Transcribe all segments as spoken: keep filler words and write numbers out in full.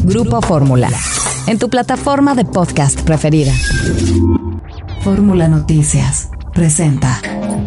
Grupo Fórmula, en tu plataforma de podcast preferida. Fórmula Noticias presenta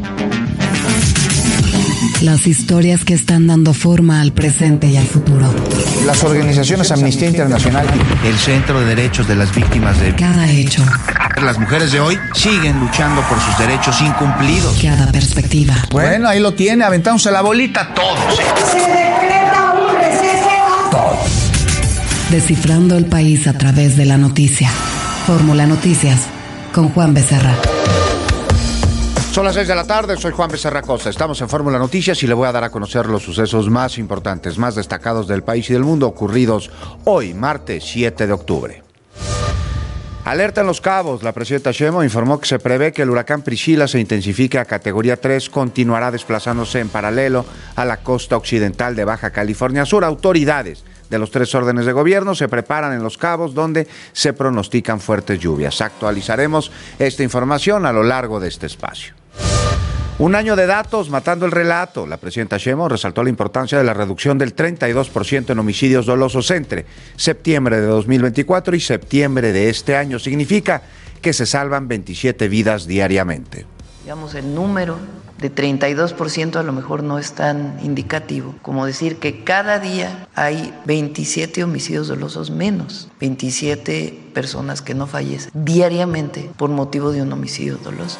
las historias que están dando forma al presente y al futuro. Las organizaciones Amnistía Internacional, el Centro de Derechos de las Víctimas de... Cada hecho. Las mujeres de hoy siguen luchando por sus derechos incumplidos. Cada perspectiva. Bueno, ahí lo tiene, aventándose la bolita todos. Se decreta un receso. Todos. Descifrando el país a través de la noticia. Fórmula Noticias, con Juan Becerra. Son las seis de la tarde, soy Juan Becerra Costa. Estamos en Fórmula Noticias y le voy a dar a conocer los sucesos más importantes, más destacados del país y del mundo ocurridos hoy, martes siete de octubre. Alerta en Los Cabos. La presidenta Sheinbaum informó que se prevé que el huracán Priscilla se intensifique a categoría tres, continuará desplazándose en paralelo a la costa occidental de Baja California Sur. Autoridades de los tres órdenes de gobierno se preparan en Los Cabos, donde se pronostican fuertes lluvias. Actualizaremos esta información a lo largo de este espacio. Un año de datos matando el relato. La presidenta Sheinbaum resaltó la importancia de la reducción del treinta y dos por ciento en homicidios dolosos entre septiembre de dos mil veinticuatro y septiembre de este año. Significa que se salvan veintisiete vidas diariamente. Digamos, el número de treinta y dos por ciento a lo mejor no es tan indicativo como decir que cada día hay veintisiete homicidios dolosos menos, veintisiete personas que no fallecen diariamente por motivo de un homicidio doloso.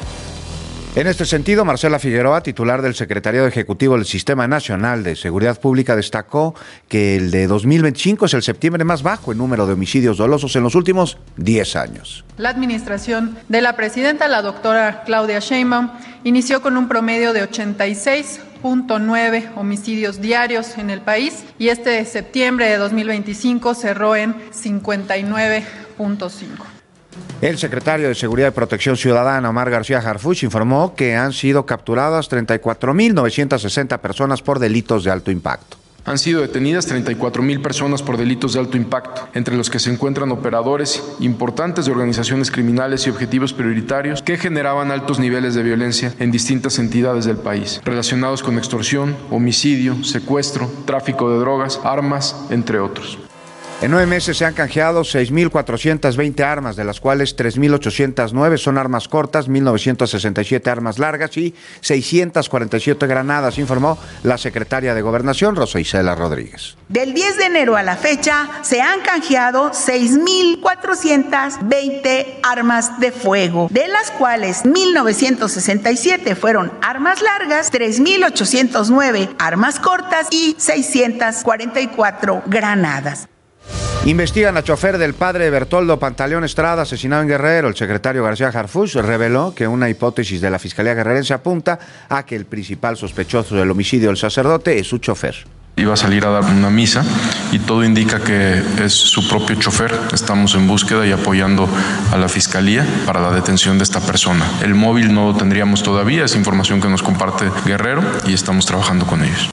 En este sentido, Marcela Figueroa, titular del Secretariado Ejecutivo del Sistema Nacional de Seguridad Pública, destacó que el de dos mil veinticinco es el septiembre más bajo en número de homicidios dolosos en los últimos diez años. La administración de la presidenta, la doctora Claudia Sheinbaum, inició con un promedio de ochenta y seis punto nueve homicidios diarios en el país y este septiembre de dos mil veinticinco cerró en cincuenta y nueve punto cinco. El secretario de Seguridad y Protección Ciudadana, Omar García Harfuch, informó que han sido capturadas treinta y cuatro mil novecientas sesenta personas por delitos de alto impacto. Han sido detenidas treinta y cuatro mil personas por delitos de alto impacto, entre los que se encuentran operadores importantes de organizaciones criminales y objetivos prioritarios que generaban altos niveles de violencia en distintas entidades del país, relacionados con extorsión, homicidio, secuestro, tráfico de drogas, armas, entre otros. En nueve meses se han canjeado seis mil cuatrocientas veinte armas, de las cuales tres mil ochocientas nueve son armas cortas, mil novecientas sesenta y siete armas largas y seiscientas cuarenta y siete granadas, informó la secretaria de Gobernación, Rosa Isela Rodríguez. Del diez de enero a la fecha se han canjeado seis mil cuatrocientas veinte armas de fuego, de las cuales mil novecientas sesenta y siete fueron armas largas, tres mil ochocientas nueve armas cortas y seiscientas cuarenta y cuatro granadas. Investigan a chofer del padre de Bertoldo Pantaleón Estrada, asesinado en Guerrero. El secretario García Harfuch reveló que una hipótesis de la Fiscalía Guerrerense apunta a que el principal sospechoso del homicidio del sacerdote es su chofer. Iba a salir a dar una misa y todo indica que es su propio chofer. Estamos en búsqueda y apoyando a la Fiscalía para la detención de esta persona. El móvil no lo tendríamos todavía, es información que nos comparte Guerrero y estamos trabajando con ellos.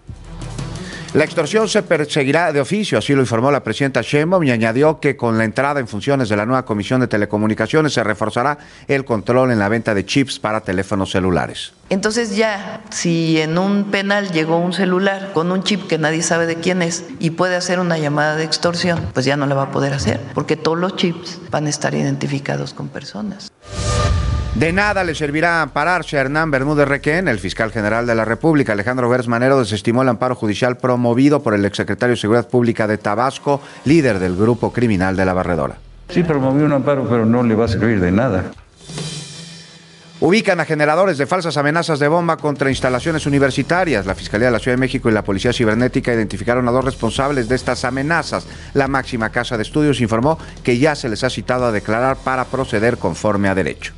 La extorsión se perseguirá de oficio, así lo informó la presidenta Sheinbaum, y añadió que con la entrada en funciones de la nueva Comisión de Telecomunicaciones se reforzará el control en la venta de chips para teléfonos celulares. Entonces ya, si en un penal llegó un celular con un chip que nadie sabe de quién es y puede hacer una llamada de extorsión, pues ya no la va a poder hacer, porque todos los chips van a estar identificados con personas. De nada le servirá ampararse a Hernán Bermúdez Requén. El fiscal general de la República, Alejandro Gers Manero, desestimó el amparo judicial promovido por el exsecretario de Seguridad Pública de Tabasco, líder del grupo criminal de La Barredora. Sí, promovió un amparo, pero no le va a servir de nada. Ubican a generadores de falsas amenazas de bomba contra instalaciones universitarias. La Fiscalía de la Ciudad de México y la Policía Cibernética identificaron a dos responsables de estas amenazas. La máxima casa de estudios informó que ya se les ha citado a declarar para proceder conforme a derecho.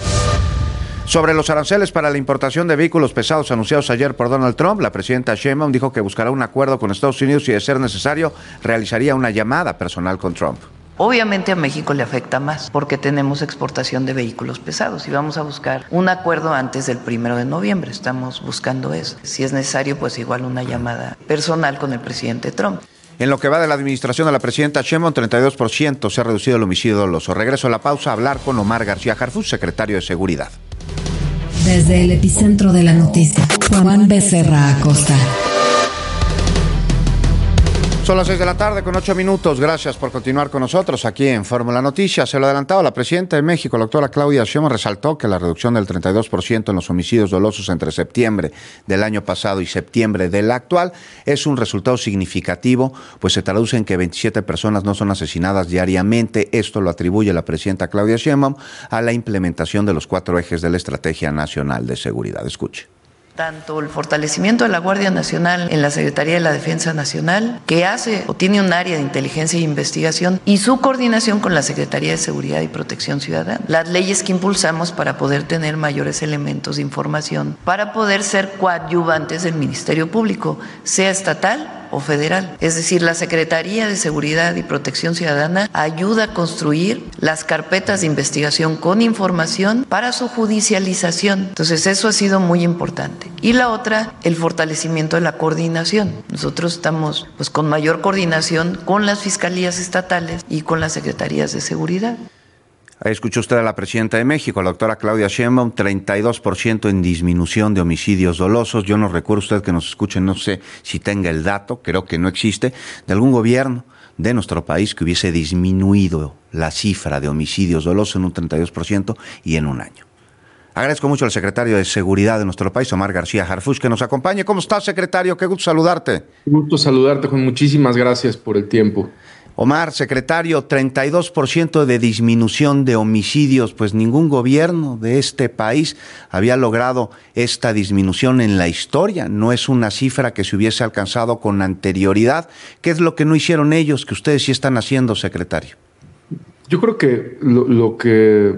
Sobre los aranceles para la importación de vehículos pesados anunciados ayer por Donald Trump, la presidenta Sheinbaum dijo que buscará un acuerdo con Estados Unidos y, de ser necesario, realizaría una llamada personal con Trump. Obviamente a México le afecta más porque tenemos exportación de vehículos pesados y vamos a buscar un acuerdo antes del primero de noviembre. Estamos buscando eso. Si es necesario, pues igual una llamada personal con el presidente Trump. En lo que va de la administración de la presidenta Sheinbaum, treinta y dos por ciento se ha reducido el homicidio doloso. Regreso a la pausa a hablar con Omar García Harfuch, secretario de Seguridad. Desde el epicentro de la noticia, Juan Becerra Acosta. Son las seis de la tarde con ocho minutos. Gracias por continuar con nosotros aquí en Fórmula Noticias. Se lo adelantaba la presidenta de México, la doctora Claudia Sheinbaum, resaltó que la reducción del treinta y dos por ciento en los homicidios dolosos entre septiembre del año pasado y septiembre del actual es un resultado significativo, pues se traduce en que veintisiete personas no son asesinadas diariamente. Esto lo atribuye la presidenta Claudia Sheinbaum a la implementación de los cuatro ejes de la Estrategia Nacional de Seguridad. Escuche. Tanto el fortalecimiento de la Guardia Nacional en la Secretaría de la Defensa Nacional, que hace o tiene un área de inteligencia e investigación, y su coordinación con la Secretaría de Seguridad y Protección Ciudadana. Las leyes que impulsamos para poder tener mayores elementos de información, para poder ser coadyuvantes del Ministerio Público, sea estatal o federal. Es decir, la Secretaría de Seguridad y Protección Ciudadana ayuda a construir las carpetas de investigación con información para su judicialización. Entonces, eso ha sido muy importante. Y la otra, el fortalecimiento de la coordinación. Nosotros estamos pues con mayor coordinación con las fiscalías estatales y con las secretarías de seguridad. Ahí escuchó usted a la presidenta de México, la doctora Claudia Sheinbaum, treinta y dos por ciento en disminución de homicidios dolosos. Yo no recuerdo, usted que nos escuche, no sé si tenga el dato, creo que no existe, de algún gobierno de nuestro país que hubiese disminuido la cifra de homicidios dolosos en un treinta y dos por ciento y en un año. Agradezco mucho al secretario de Seguridad de nuestro país, Omar García Harfuch, que nos acompañe. ¿Cómo estás, secretario? Qué gusto saludarte. Gusto saludarte, Juan. Muchísimas gracias por el tiempo. Omar, secretario, treinta y dos por ciento de disminución de homicidios, pues ningún gobierno de este país había logrado esta disminución en la historia. No es una cifra que se hubiese alcanzado con anterioridad. ¿Qué es lo que no hicieron ellos, que ustedes sí están haciendo, secretario? Yo creo que lo, lo que...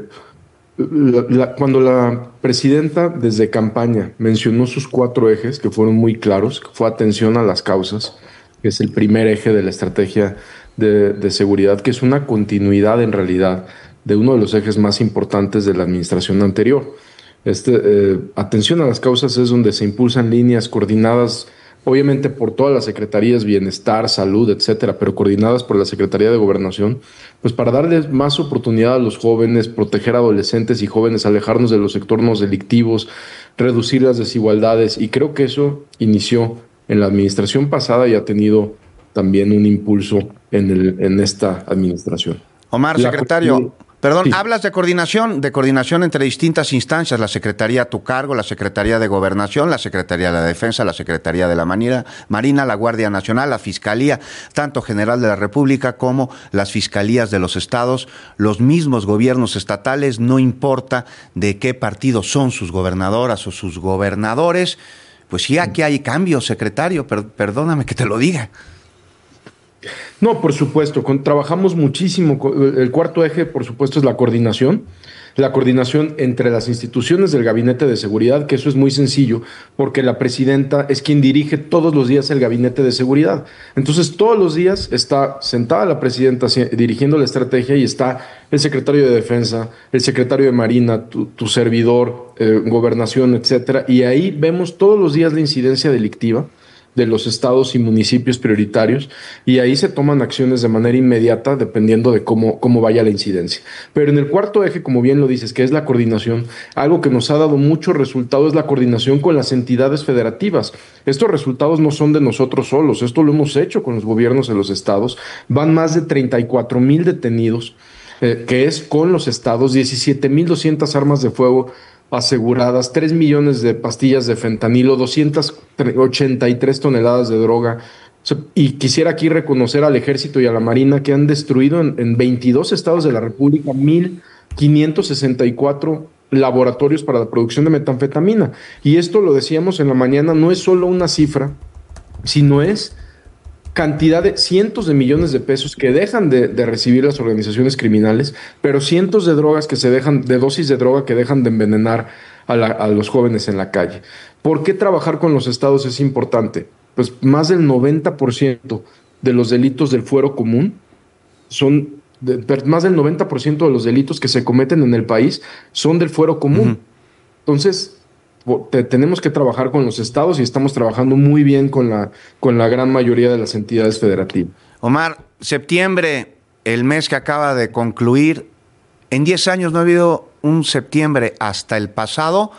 La, la, cuando la presidenta desde campaña mencionó sus cuatro ejes, que fueron muy claros, que fue atención a las causas, que es el primer eje de la estrategia de, de seguridad, que es una continuidad en realidad de uno de los ejes más importantes de la administración anterior. Este, eh, atención a las causas es donde se impulsan líneas coordinadas, obviamente por todas las secretarías, bienestar, salud, etcétera, pero coordinadas por la Secretaría de Gobernación, pues para darles más oportunidad a los jóvenes, proteger a adolescentes y jóvenes, alejarnos de los entornos delictivos, reducir las desigualdades, y creo que eso inició en la administración pasada y ha tenido también un impulso en, el, en esta administración. Omar, la secretario, perdón, sí. Hablas de coordinación, de coordinación entre distintas instancias, la Secretaría a tu cargo, la Secretaría de Gobernación, la Secretaría de la Defensa, la Secretaría de la Marina, Marina, la Guardia Nacional, la Fiscalía, tanto General de la República como las Fiscalías de los estados, los mismos gobiernos estatales, no importa de qué partido son sus gobernadoras o sus gobernadores. Pues sí, aquí hay cambios, secretario, per, perdóname que te lo diga. No, por supuesto, con, trabajamos muchísimo. El cuarto eje, por supuesto, es la coordinación. La coordinación entre las instituciones del Gabinete de Seguridad, que eso es muy sencillo, porque la presidenta es quien dirige todos los días el Gabinete de Seguridad. Entonces, todos los días está sentada la presidenta dirigiendo la estrategia y está el secretario de Defensa, el secretario de Marina, tu, tu servidor, eh, Gobernación, etcétera. Y ahí vemos todos los días la incidencia delictiva de los estados y municipios prioritarios, y ahí se toman acciones de manera inmediata dependiendo de cómo, cómo vaya la incidencia. Pero en el cuarto eje, como bien lo dices, que es la coordinación, algo que nos ha dado mucho resultado es la coordinación con las entidades federativas. Estos resultados no son de nosotros solos, esto lo hemos hecho con los gobiernos de los estados. Van más de treinta y cuatro mil detenidos, eh, que es con los estados, diecisiete mil doscientas armas de fuego aseguradas, tres millones de pastillas de fentanilo, doscientas ochenta y tres toneladas de droga. Y quisiera aquí reconocer al Ejército y a la Marina, que han destruido en, en veintidós estados de la República mil quinientos sesenta y cuatro laboratorios para la producción de metanfetamina. Y esto, lo decíamos en la mañana, no es solo una cifra, sino es cantidad de cientos de millones de pesos que dejan de, de recibir las organizaciones criminales, pero cientos de drogas que se dejan, de dosis de droga que dejan de envenenar a, la, a los jóvenes en la calle. ¿Por qué trabajar con los estados es importante? Pues más del noventa por ciento de los delitos del fuero común son, de, más del noventa por ciento de los delitos que se cometen en el país son del fuero común. Uh-huh. Entonces, Te, tenemos que trabajar con los estados y estamos trabajando muy bien con la, con la gran mayoría de las entidades federativas. Omar, septiembre, el mes que acaba de concluir, en diez años no ha habido un septiembre hasta el pasado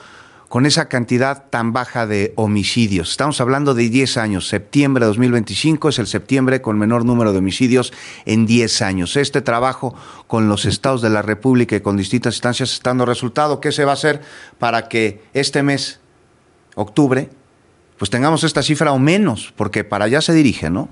con esa cantidad tan baja de homicidios? Estamos hablando de diez años. Septiembre de dos mil veinticinco es el septiembre con menor número de homicidios en diez años. Este trabajo con los estados de la República y con distintas instancias está dando resultado. ¿Qué se va a hacer para que este mes, octubre, pues tengamos esta cifra o menos? Porque para allá se dirige, ¿no?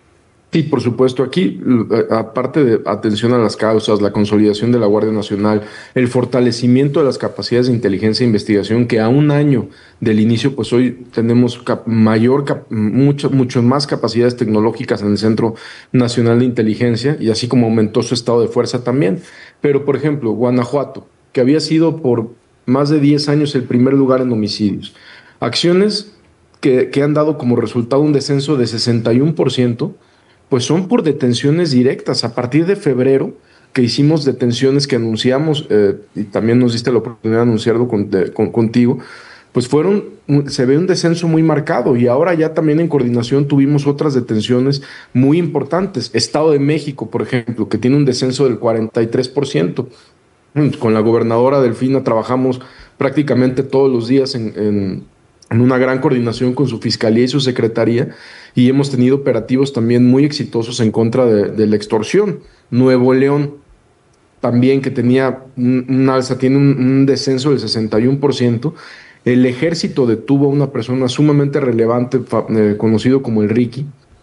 Sí, por supuesto. Aquí, aparte de atención a las causas, la consolidación de la Guardia Nacional, el fortalecimiento de las capacidades de inteligencia e investigación, que a un año del inicio, pues hoy tenemos cap- mayor, cap- mucho, mucho más capacidades tecnológicas en el Centro Nacional de Inteligencia, y así como aumentó su estado de fuerza también. Pero, por ejemplo, Guanajuato, que había sido por más de diez años el primer lugar en homicidios. Acciones que, que han dado como resultado un descenso de sesenta y uno por ciento, pues son por detenciones directas. A partir de febrero, que hicimos detenciones que anunciamos, eh, y también nos diste la oportunidad de anunciarlo con, de, con, contigo, pues fueron, se ve un descenso muy marcado, y ahora ya también en coordinación tuvimos otras detenciones muy importantes. Estado de México, por ejemplo, que tiene un descenso del cuarenta y tres por ciento. Con la gobernadora Delfina trabajamos prácticamente todos los días en... en en una gran coordinación con su fiscalía y su secretaría, y hemos tenido operativos también muy exitosos en contra de, de la extorsión. Nuevo León también, que tenía un, un alza, tiene un, un descenso del sesenta y uno por ciento. El ejército detuvo a una persona sumamente relevante, eh, conocido como el Ricky,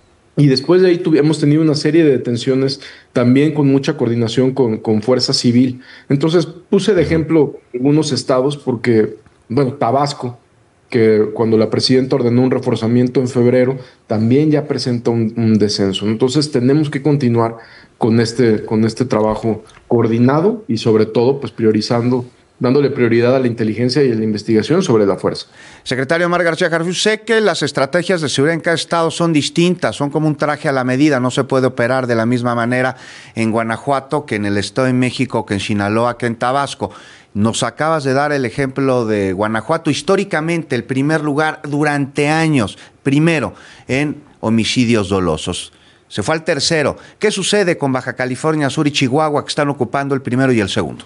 y después de ahí tuv- hemos tenido una serie de detenciones también con mucha coordinación con, con Fuerza Civil. Entonces puse de ejemplo algunos estados porque, bueno, Tabasco, que cuando la presidenta ordenó un reforzamiento en febrero, también ya presenta un, un descenso. Entonces tenemos que continuar con este, con este trabajo coordinado y sobre todo pues priorizando, dándole prioridad a la inteligencia y a la investigación sobre la fuerza. Secretario Omar García Harfuch, sé que las estrategias de seguridad en cada estado son distintas, son como un traje a la medida, no se puede operar de la misma manera en Guanajuato que en el Estado de México, que en Sinaloa, que en Tabasco. Nos acabas de dar el ejemplo de Guanajuato, históricamente el primer lugar durante años, primero en homicidios dolosos. Se fue al tercero. ¿Qué sucede con Baja California Sur y Chihuahua, que están ocupando el primero y el segundo?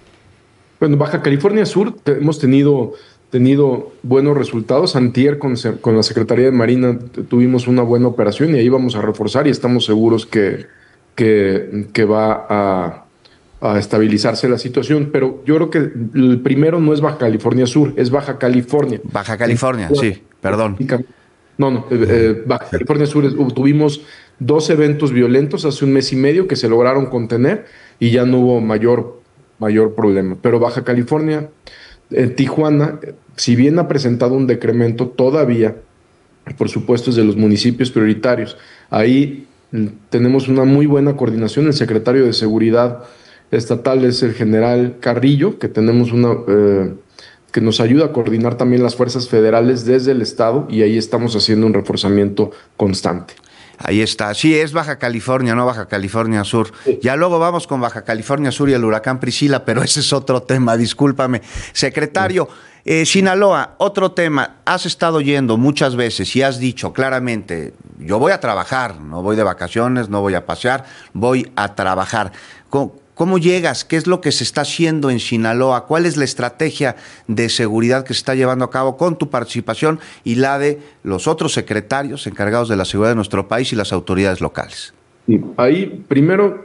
Bueno, Baja California Sur te, hemos tenido, tenido buenos resultados. Antier con, con la Secretaría de Marina tuvimos una buena operación y ahí vamos a reforzar y estamos seguros que, que, que va a... a estabilizarse la situación, pero yo creo que el primero no es Baja California Sur, es Baja California. Baja California, sí, perdón. No, no, eh, eh, Baja California Sur es, tuvimos dos eventos violentos hace un mes y medio que se lograron contener y ya no hubo mayor, mayor problema. Pero Baja California, eh, Tijuana, si bien ha presentado un decremento, todavía, por supuesto, es de los municipios prioritarios. Ahí tenemos una muy buena coordinación. El secretario de Seguridad estatal es el general Carrillo, que tenemos una eh, que nos ayuda a coordinar también las fuerzas federales desde el estado, y ahí estamos haciendo un reforzamiento constante. Ahí está. Sí, es Baja California, no Baja California Sur. Sí. Ya luego vamos con Baja California Sur y el huracán Priscila, pero ese es otro tema, discúlpame. Secretario, eh, Sinaloa, otro tema. Has estado yendo muchas veces y has dicho claramente, yo voy a trabajar, no voy de vacaciones, no voy a pasear, voy a trabajar. ¿Cómo, cómo llegas? ¿Qué es lo que se está haciendo en Sinaloa? ¿Cuál es la estrategia de seguridad que se está llevando a cabo con tu participación y la de los otros secretarios encargados de la seguridad de nuestro país y las autoridades locales? Sí, ahí, primero,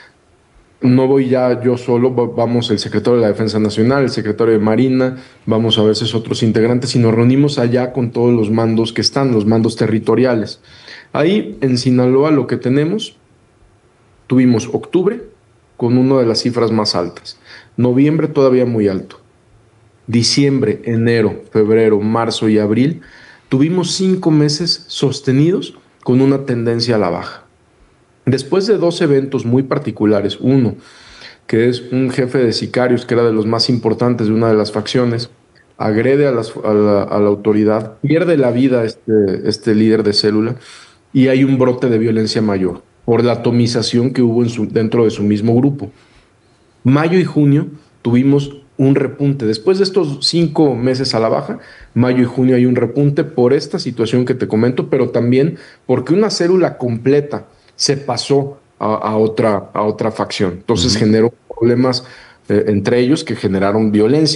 no voy ya yo solo, vamos el secretario de la Defensa Nacional, el secretario de Marina, vamos a veces otros integrantes y nos reunimos allá con todos los mandos que están, los mandos territoriales. Ahí en Sinaloa lo que tenemos, tuvimos octubre con una de las cifras más altas, noviembre todavía muy alto, diciembre, enero, febrero, marzo y abril, tuvimos cinco meses sostenidos con una tendencia a la baja. Después de dos eventos muy particulares, uno, que es un jefe de sicarios que era de los más importantes de una de las facciones, agrede a, las, a, la, a la autoridad, pierde la vida este, este líder de célula y hay un brote de violencia mayor por la atomización que hubo en su, dentro de su mismo grupo. Mayo y junio tuvimos un repunte. Después de estos cinco meses a la baja, mayo y junio hay un repunte por esta situación que te comento, pero también porque una célula completa se pasó a, a, otra, a otra facción. Entonces uh-huh. generó problemas eh, entre ellos que generaron violencia.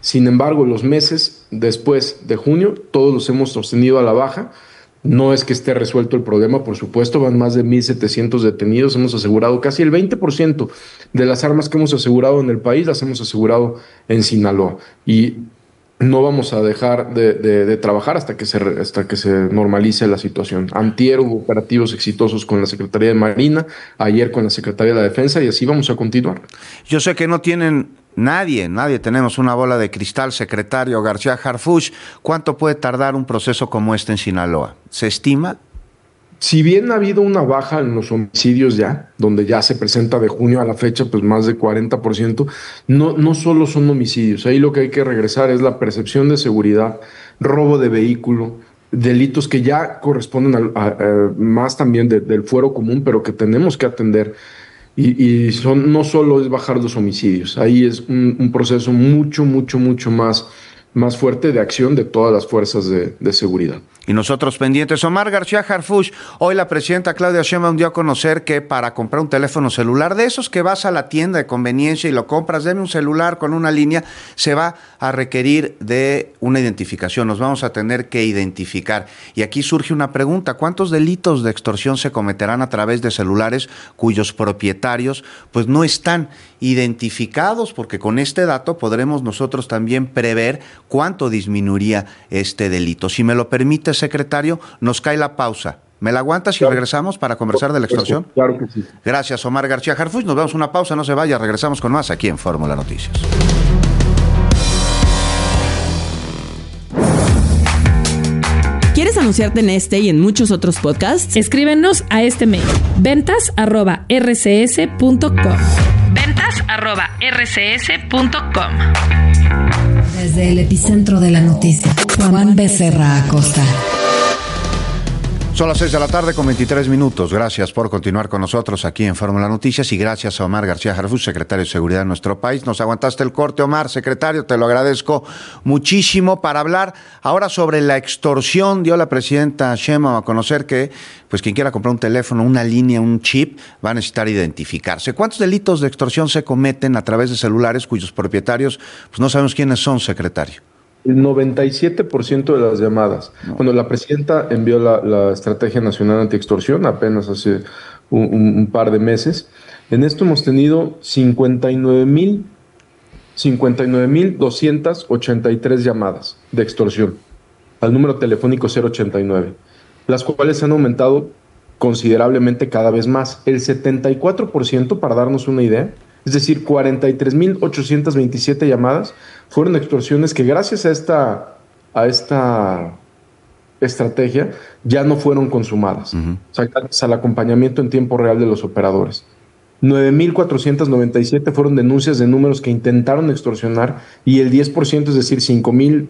Sin embargo, los meses después de junio, todos los hemos sostenido a la baja. No es que esté resuelto el problema, por supuesto, van más de mil setecientos detenidos, hemos asegurado casi el veinte por ciento de las armas que hemos asegurado en el país, las hemos asegurado en Sinaloa. Y no vamos a dejar de, de, de trabajar hasta que, se, hasta que se normalice la situación. Antier hubo operativos exitosos con la Secretaría de Marina, ayer con la Secretaría de la Defensa, y así vamos a continuar. Yo sé que no tienen nadie, nadie tenemos una bola de cristal, secretario García Harfuch. ¿Cuánto puede tardar un proceso como este en Sinaloa? ¿Se estima? Si bien ha habido una baja en los homicidios ya, donde ya se presenta de junio a la fecha, pues más de cuarenta por ciento, no, no solo son homicidios. Ahí lo que hay que regresar es la percepción de seguridad, robo de vehículo, delitos que ya corresponden a, a, a más también de, del fuero común, pero que tenemos que atender. Y, y son, no solo es bajar los homicidios, ahí es un, un proceso mucho, mucho, mucho más, más fuerte de acción de todas las fuerzas de, de seguridad. Y nosotros pendientes. Omar García Harfuch, hoy la presidenta Claudia Sheinbaum dio a conocer que para comprar un teléfono celular, de esos que vas a la tienda de conveniencia y lo compras, deme un celular con una línea, se va a requerir de una identificación, nos vamos a tener que identificar. Y aquí surge una pregunta, ¿cuántos delitos de extorsión se cometerán a través de celulares cuyos propietarios pues no están identificados? Porque con este dato podremos nosotros también prever cuánto disminuiría este delito. Si me lo permite, secretario, nos cae la pausa. ¿Me la aguantas y claro. regresamos para conversar de la extorsión? Claro que sí. Gracias, Omar García Harfuch. Nos vamos a una pausa, no se vaya, regresamos con más aquí en Fórmula Noticias. ¿Quieres anunciarte en este y en muchos otros podcasts? Escríbenos a este mail, ventas arroba r c s punto com. ventas arroba r c s punto com. Desde el epicentro de la noticia, Juan Becerra Acosta. Son las seis de la tarde con veintitrés minutos. Gracias por continuar con nosotros aquí en Fórmula Noticias y gracias a Omar García Harfuch, secretario de Seguridad de nuestro país. Nos aguantaste el corte, Omar, secretario, te lo agradezco muchísimo. Para hablar ahora sobre la extorsión, dio la presidenta Sheinbaum a conocer que pues quien quiera comprar un teléfono, una línea, un chip, va a necesitar identificarse. ¿Cuántos delitos de extorsión se cometen a través de celulares cuyos propietarios pues no sabemos quiénes son, secretario? El noventa y siete por ciento de las llamadas. No. Bueno, la presidenta envió la, la Estrategia Nacional Antiextorsión apenas hace un, un, un par de meses. En esto hemos tenido cincuenta y nueve mil doscientas ochenta y tres llamadas de extorsión al número telefónico cero ochenta y nueve, las cuales han aumentado considerablemente cada vez más. El setenta y cuatro por ciento, para darnos una idea, es decir, cuarenta y tres mil ochocientas veintisiete llamadas fueron extorsiones que gracias a esta, a esta estrategia ya no fueron consumadas. Uh-huh. O sea, gracias al acompañamiento en tiempo real de los operadores. nueve mil cuatrocientas noventa y siete fueron denuncias de números que intentaron extorsionar y el diez por ciento, es decir, cinco mil,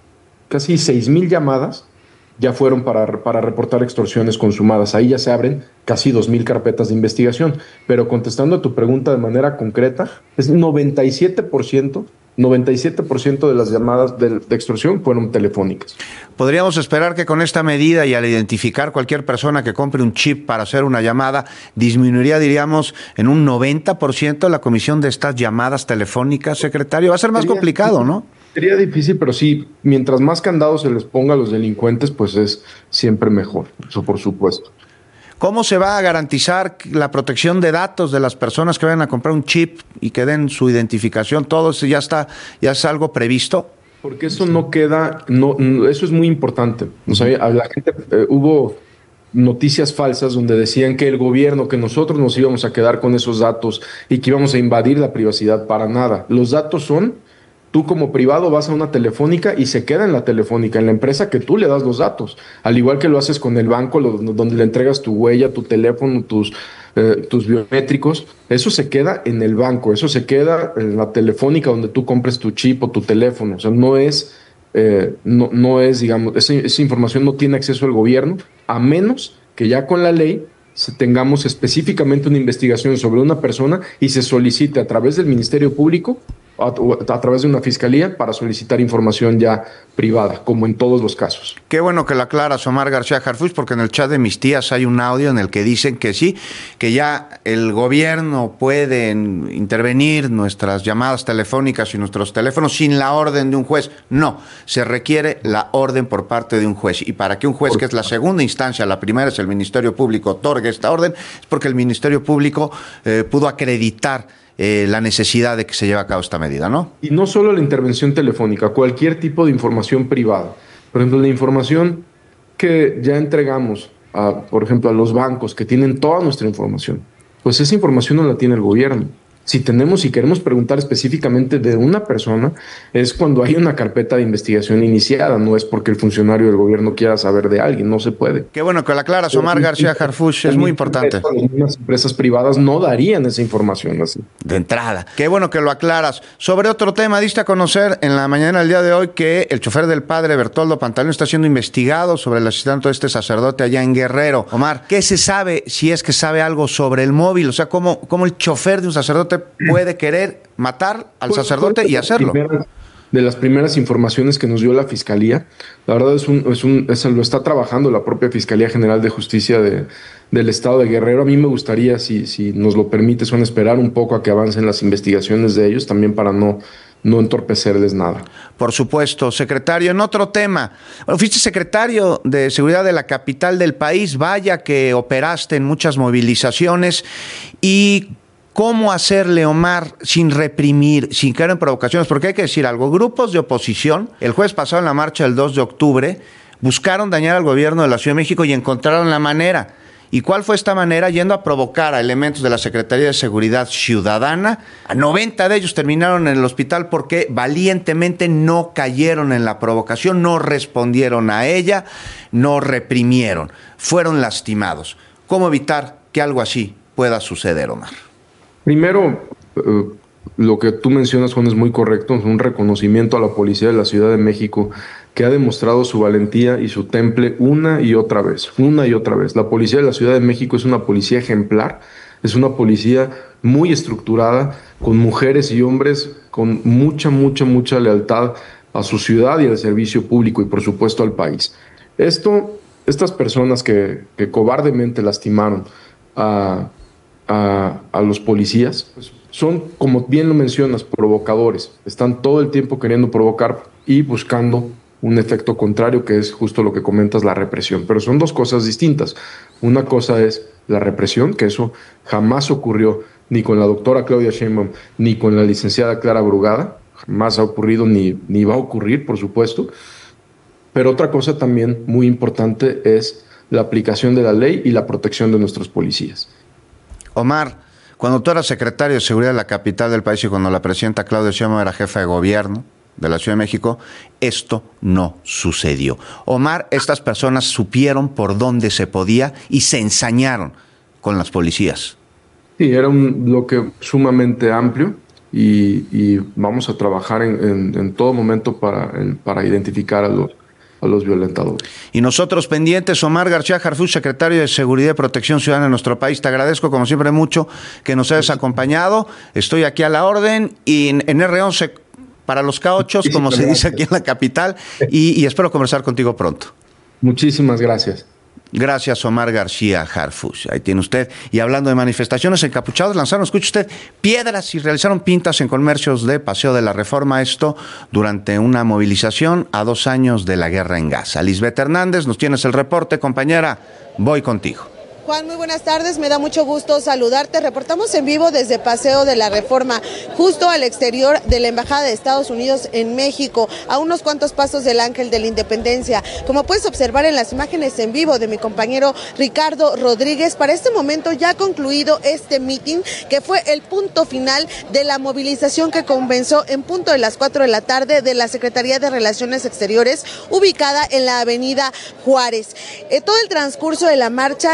casi seis mil llamadas ya fueron para, para reportar extorsiones consumadas. Ahí ya se abren casi dos mil carpetas de investigación. Pero contestando a tu pregunta de manera concreta, es noventa y siete por ciento, noventa y siete por ciento de las llamadas de, de extorsión fueron telefónicas. ¿Podríamos esperar que con esta medida y al identificar cualquier persona que compre un chip para hacer una llamada, disminuiría, diríamos, en un noventa por ciento la comisión de estas llamadas telefónicas, secretario? Va a ser más Sería, complicado, ¿no? Sería difícil, pero sí, mientras más candados se les ponga a los delincuentes, pues es siempre mejor, eso por supuesto. ¿Cómo se va a garantizar la protección de datos de las personas que vayan a comprar un chip y que den su identificación? ¿Todo eso ya está, ya es algo previsto? Porque eso no queda, no, eso es muy importante. O sea, a la gente eh, hubo noticias falsas donde decían que el gobierno, que nosotros nos íbamos a quedar con esos datos y que íbamos a invadir la privacidad. Para nada. Los datos son, tú como privado vas a una telefónica y se queda en la telefónica, en la empresa que tú le das los datos. Al igual que lo haces con el banco, lo, donde le entregas tu huella, tu teléfono, tus, eh, tus biométricos. Eso se queda en el banco, eso se queda en la telefónica donde tú compres tu chip o tu teléfono. O sea, no es, eh, no, no es, digamos, esa, esa información no tiene acceso al gobierno, a menos que ya con la ley tengamos específicamente una investigación sobre una persona y se solicite a través del Ministerio Público a, a través de una fiscalía para solicitar información ya privada, como en todos los casos. Qué bueno que lo aclaras, Omar García Harfuch, porque en el chat de mis tías hay un audio en el que dicen que sí, que ya el gobierno puede intervenir nuestras llamadas telefónicas y nuestros teléfonos sin la orden de un juez. No, se requiere la orden por parte de un juez. Y para que un juez, que es la segunda instancia, la primera es el Ministerio Público, otorgue esta orden, es porque el Ministerio Público eh, pudo acreditar Eh, la necesidad de que se lleve a cabo esta medida, ¿no? Y no solo la intervención telefónica, cualquier tipo de información privada. Por ejemplo, la información que ya entregamos, a, por ejemplo, a los bancos que tienen toda nuestra información, pues esa información no la tiene el gobierno. Si tenemos y queremos preguntar específicamente de una persona, es cuando hay una carpeta de investigación iniciada, no es porque el funcionario del gobierno quiera saber de alguien, no se puede. Qué bueno que lo aclaras, Omar García Harfuch, es muy importante. Las empresas privadas no darían esa información así. De entrada. Qué bueno que lo aclaras. Sobre otro tema, diste a conocer en la mañana del día de hoy que el chofer del padre Bertoldo Pantaleón está siendo investigado sobre el asesinato de este sacerdote allá en Guerrero. Omar, ¿qué se sabe, si es que sabe algo sobre el móvil? O sea, ¿cómo, cómo el chofer de un sacerdote puede querer matar al sacerdote y hacerlo? De las primeras informaciones que nos dio la Fiscalía, la verdad es un, es un es, lo está trabajando la propia Fiscalía General de Justicia de, del Estado de Guerrero. A mí me gustaría, si, si nos lo permite, son esperar un poco a que avancen las investigaciones de ellos, también para no, no entorpecerles nada. Por supuesto, secretario. En otro tema, bueno, fuiste secretario de Seguridad de la capital del país, vaya que operaste en muchas movilizaciones. Y ¿cómo hacerle, Omar, sin reprimir, sin caer en provocaciones? Porque hay que decir algo, grupos de oposición, el jueves pasado en la marcha del dos de octubre, buscaron dañar al gobierno de la Ciudad de México y encontraron la manera. ¿Y cuál fue esta manera? Yendo a provocar a elementos de la Secretaría de Seguridad Ciudadana. A noventa de ellos terminaron en el hospital porque valientemente no cayeron en la provocación, no respondieron a ella, no reprimieron, fueron lastimados. ¿Cómo evitar que algo así pueda suceder, Omar? Primero, eh, lo que tú mencionas, Juan, es muy correcto. Es un reconocimiento a la policía de la Ciudad de México que ha demostrado su valentía y su temple una y otra vez, una y otra vez. La policía de la Ciudad de México es una policía ejemplar, es una policía muy estructurada, con mujeres y hombres con mucha, mucha, mucha lealtad a su ciudad y al servicio público y, por supuesto, al país. Esto, estas personas que, que cobardemente lastimaron a... A, a los policías, pues son, como bien lo mencionas, provocadores. Están todo el tiempo queriendo provocar y buscando un efecto contrario, que es justo lo que comentas, la represión. Pero son dos cosas distintas. Una cosa es la represión, que eso jamás ocurrió ni con la doctora Claudia Sheinbaum ni con la licenciada Clara Brugada. Jamás ha ocurrido ni, ni va a ocurrir, por supuesto. Pero otra cosa también muy importante es la aplicación de la ley y la protección de nuestros policías. Omar, cuando tú eras secretario de Seguridad de la capital del país y cuando la presidenta Claudia Sheinbaum era jefa de gobierno de la Ciudad de México, esto no sucedió. Omar, estas personas supieron por dónde se podía y se ensañaron con las policías. Sí, era un bloque sumamente amplio y, y vamos a trabajar en, en, en todo momento para, en, para identificar a los a los violentadores. Y nosotros pendientes, Omar García Harfuch, secretario de Seguridad y Protección Ciudadana en nuestro país, te agradezco como siempre mucho que nos hayas acompañado. Estoy aquí a la orden y en, en erre once para los K ocho, como se dice aquí en la capital, y, y espero conversar contigo pronto. Muchísimas gracias. Gracias, Omar García Harfuch. Ahí tiene usted. Y hablando de manifestaciones, encapuchados lanzaron, escuche usted, piedras y realizaron pintas en comercios de Paseo de la Reforma. Esto durante una movilización a dos años de la guerra en Gaza. Lisbeth Hernández, nos tienes el reporte. Compañera, voy contigo. Juan, muy buenas tardes, me da mucho gusto saludarte. Reportamos en vivo desde Paseo de la Reforma, justo al exterior de la Embajada de Estados Unidos en México, a unos cuantos pasos del Ángel de la Independencia. Como puedes observar en las imágenes en vivo de mi compañero Ricardo Rodríguez, para este momento ya ha concluido este meeting, que fue el punto final de la movilización que comenzó en punto de las cuatro de la tarde de la Secretaría de Relaciones Exteriores, ubicada en la avenida Juárez. Eh, todo el transcurso de la marcha se realizó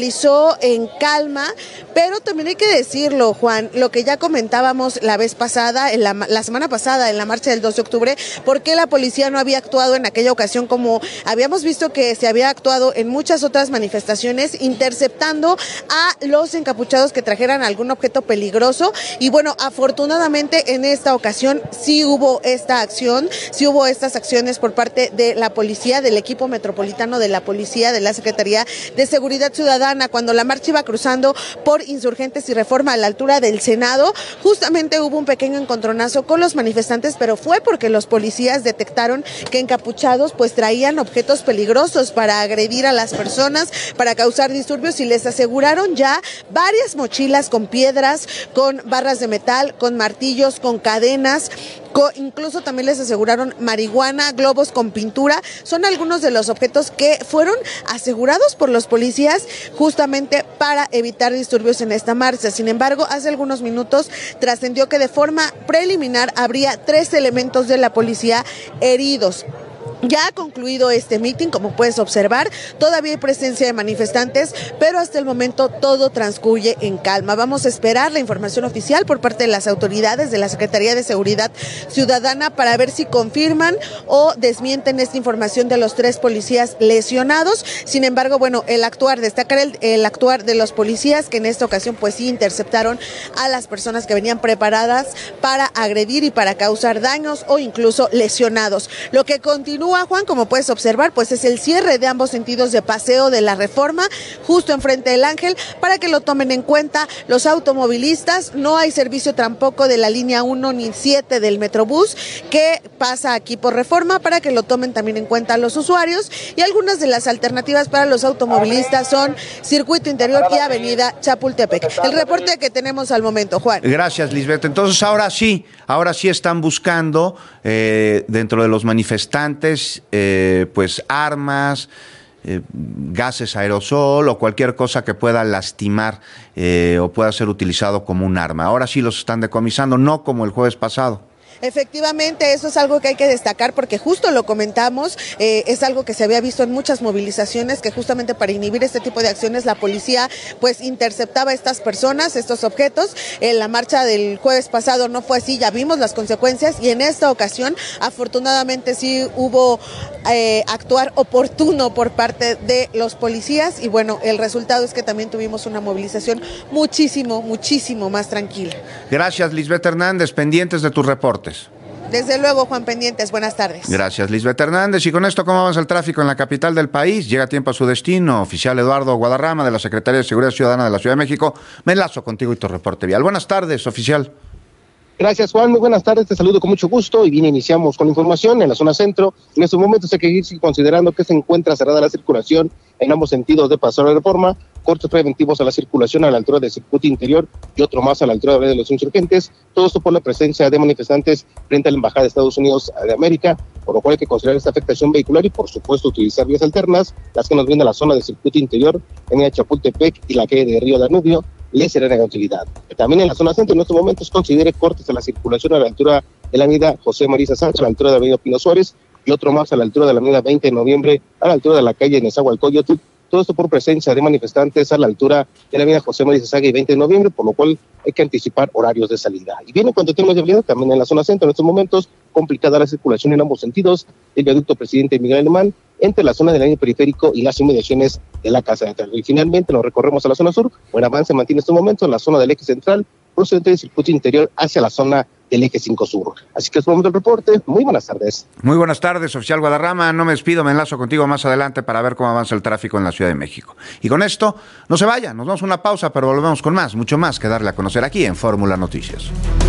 realizó en calma, pero también hay que decirlo, Juan, lo que ya comentábamos la vez pasada, en la, la semana pasada, en la marcha del dos de octubre, ¿por qué la policía no había actuado en aquella ocasión como habíamos visto que se había actuado en muchas otras manifestaciones, interceptando a los encapuchados que trajeran algún objeto peligroso? Y bueno, afortunadamente en esta ocasión sí hubo esta acción, sí hubo estas acciones por parte de la policía, del equipo metropolitano de la policía, de la Secretaría de Seguridad Ciudadana. Cuando la marcha iba cruzando por Insurgentes y Reforma a la altura del Senado, justamente hubo un pequeño encontronazo con los manifestantes, pero fue porque los policías detectaron que encapuchados pues traían objetos peligrosos para agredir a las personas, para causar disturbios, y les aseguraron ya varias mochilas con piedras, con barras de metal, con martillos, con cadenas. Incluso también les aseguraron marihuana, globos con pintura. Son algunos de los objetos que fueron asegurados por los policías justamente para evitar disturbios en esta marcha. Sin embargo, hace algunos minutos trascendió que de forma preliminar habría tres elementos de la policía heridos. Ya ha concluido este mitin, como puedes observar, todavía hay presencia de manifestantes, pero hasta el momento todo transcurre en calma. Vamos a esperar la información oficial por parte de las autoridades de la Secretaría de Seguridad Ciudadana para ver si confirman o desmienten esta información de los tres policías lesionados. Sin embargo, bueno, el actuar, destacar el, el actuar de los policías que en esta ocasión pues sí interceptaron a las personas que venían preparadas para agredir y para causar daños o incluso lesionados. Lo que continúa, Juan, como puedes observar, pues es el cierre de ambos sentidos de Paseo de la Reforma, justo enfrente del Ángel, para que lo tomen en cuenta los automovilistas. No hay servicio tampoco de la línea uno ni siete del Metrobús que pasa aquí por Reforma, para que lo tomen también en cuenta los usuarios. Y algunas de las alternativas para los automovilistas son Circuito Interior y Avenida Chapultepec. El reporte que tenemos al momento, Juan. Gracias, Lisbeth. Entonces ahora sí, ahora sí están buscando eh, dentro de los manifestantes Eh, pues armas, eh, gases aerosol o cualquier cosa que pueda lastimar eh, o pueda ser utilizado como un arma. Ahora sí los están decomisando, no como el jueves pasado. Efectivamente, eso es algo que hay que destacar porque justo lo comentamos, eh, es algo que se había visto en muchas movilizaciones, que justamente para inhibir este tipo de acciones la policía pues interceptaba a estas personas, estos objetos. En la marcha del jueves pasado no fue así, ya vimos las consecuencias, y en esta ocasión afortunadamente sí hubo eh, actuar oportuno por parte de los policías, y bueno, el resultado es que también tuvimos una movilización muchísimo, muchísimo más tranquila. Gracias, Lisbeth Hernández, pendientes de tus reportes. Desde luego, Juan, pendientes. Buenas tardes. Gracias, Lisbeth Hernández. Y con esto, ¿cómo avanza el tráfico en la capital del país? Llega a tiempo a su destino. Oficial Eduardo Guadarrama, de la Secretaría de Seguridad Ciudadana de la Ciudad de México. Me enlazo contigo y tu reporte vial. Buenas tardes, oficial. Gracias, Juan. Muy buenas tardes. Te saludo con mucho gusto y bien, iniciamos con la información en la zona centro. En estos momentos hay que ir considerando que se encuentra cerrada la circulación en ambos sentidos de Paseo de la Reforma, cortes preventivos a la circulación a la altura del Circuito Interior y otro más a la altura de los Insurgentes. Todo esto por la presencia de manifestantes frente a la Embajada de Estados Unidos de América, por lo cual hay que considerar esta afectación vehicular y, por supuesto, utilizar vías alternas, las que nos brinda la zona del Circuito Interior, en Chapultepec y la calle de Río Danubio, le será de utilidad. También en la zona centro en estos momentos considere cortes a la circulación a la altura de la avenida José María Sánchez, a la altura de la avenida Pino Suárez, y otro más a la altura de la avenida veinte de noviembre, a la altura de la calle Nezahualcóyotl. Todo esto por presencia de manifestantes a la altura de la avenida José María Sánchez y veinte de noviembre, por lo cual hay que anticipar horarios de salida. Y bien, en cuanto a temas de vialidad, también en la zona centro en estos momentos, complicada la circulación en ambos sentidos del viaducto Presidente Miguel Alemán, entre la zona del anillo periférico y las inmediaciones de la Casa de Teatro. Y finalmente nos recorremos a la zona sur. Buen avance mantiene en estos momentos en la zona del eje central, procedente del circuito interior hacia la zona del eje cinco sur. Así que es momento del reporte. Muy buenas tardes. Muy buenas tardes, oficial Guadarrama. No me despido, me enlazo contigo más adelante para ver cómo avanza el tráfico en la Ciudad de México. Y con esto, no se vayan, nos damos una pausa, pero volvemos con más, mucho más que darle a conocer aquí en Fórmula Noticias.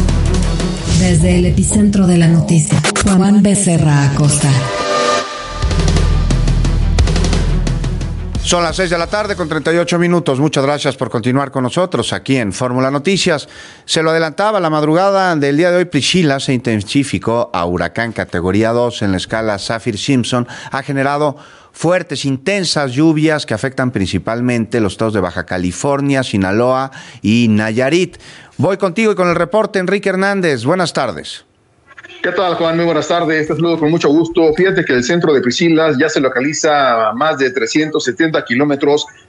Desde el epicentro de la noticia, Juan Becerra Acosta. Son las seis de la tarde con treinta y ocho minutos. Muchas gracias por continuar con nosotros aquí en Fórmula Noticias. Se lo adelantaba, la madrugada del día de hoy, Priscilla se intensificó a huracán categoría dos en la escala Saffir-Simpson. Ha generado fuertes, intensas lluvias que afectan principalmente los estados de Baja California, Sinaloa y Nayarit. Voy contigo y con el reporte, Enrique Hernández. Buenas tardes. ¿Qué tal, Juan? Muy buenas tardes. Te saludo con mucho gusto. Fíjate que el centro de Priscilla ya se localiza a más de trescientos setenta kilómetros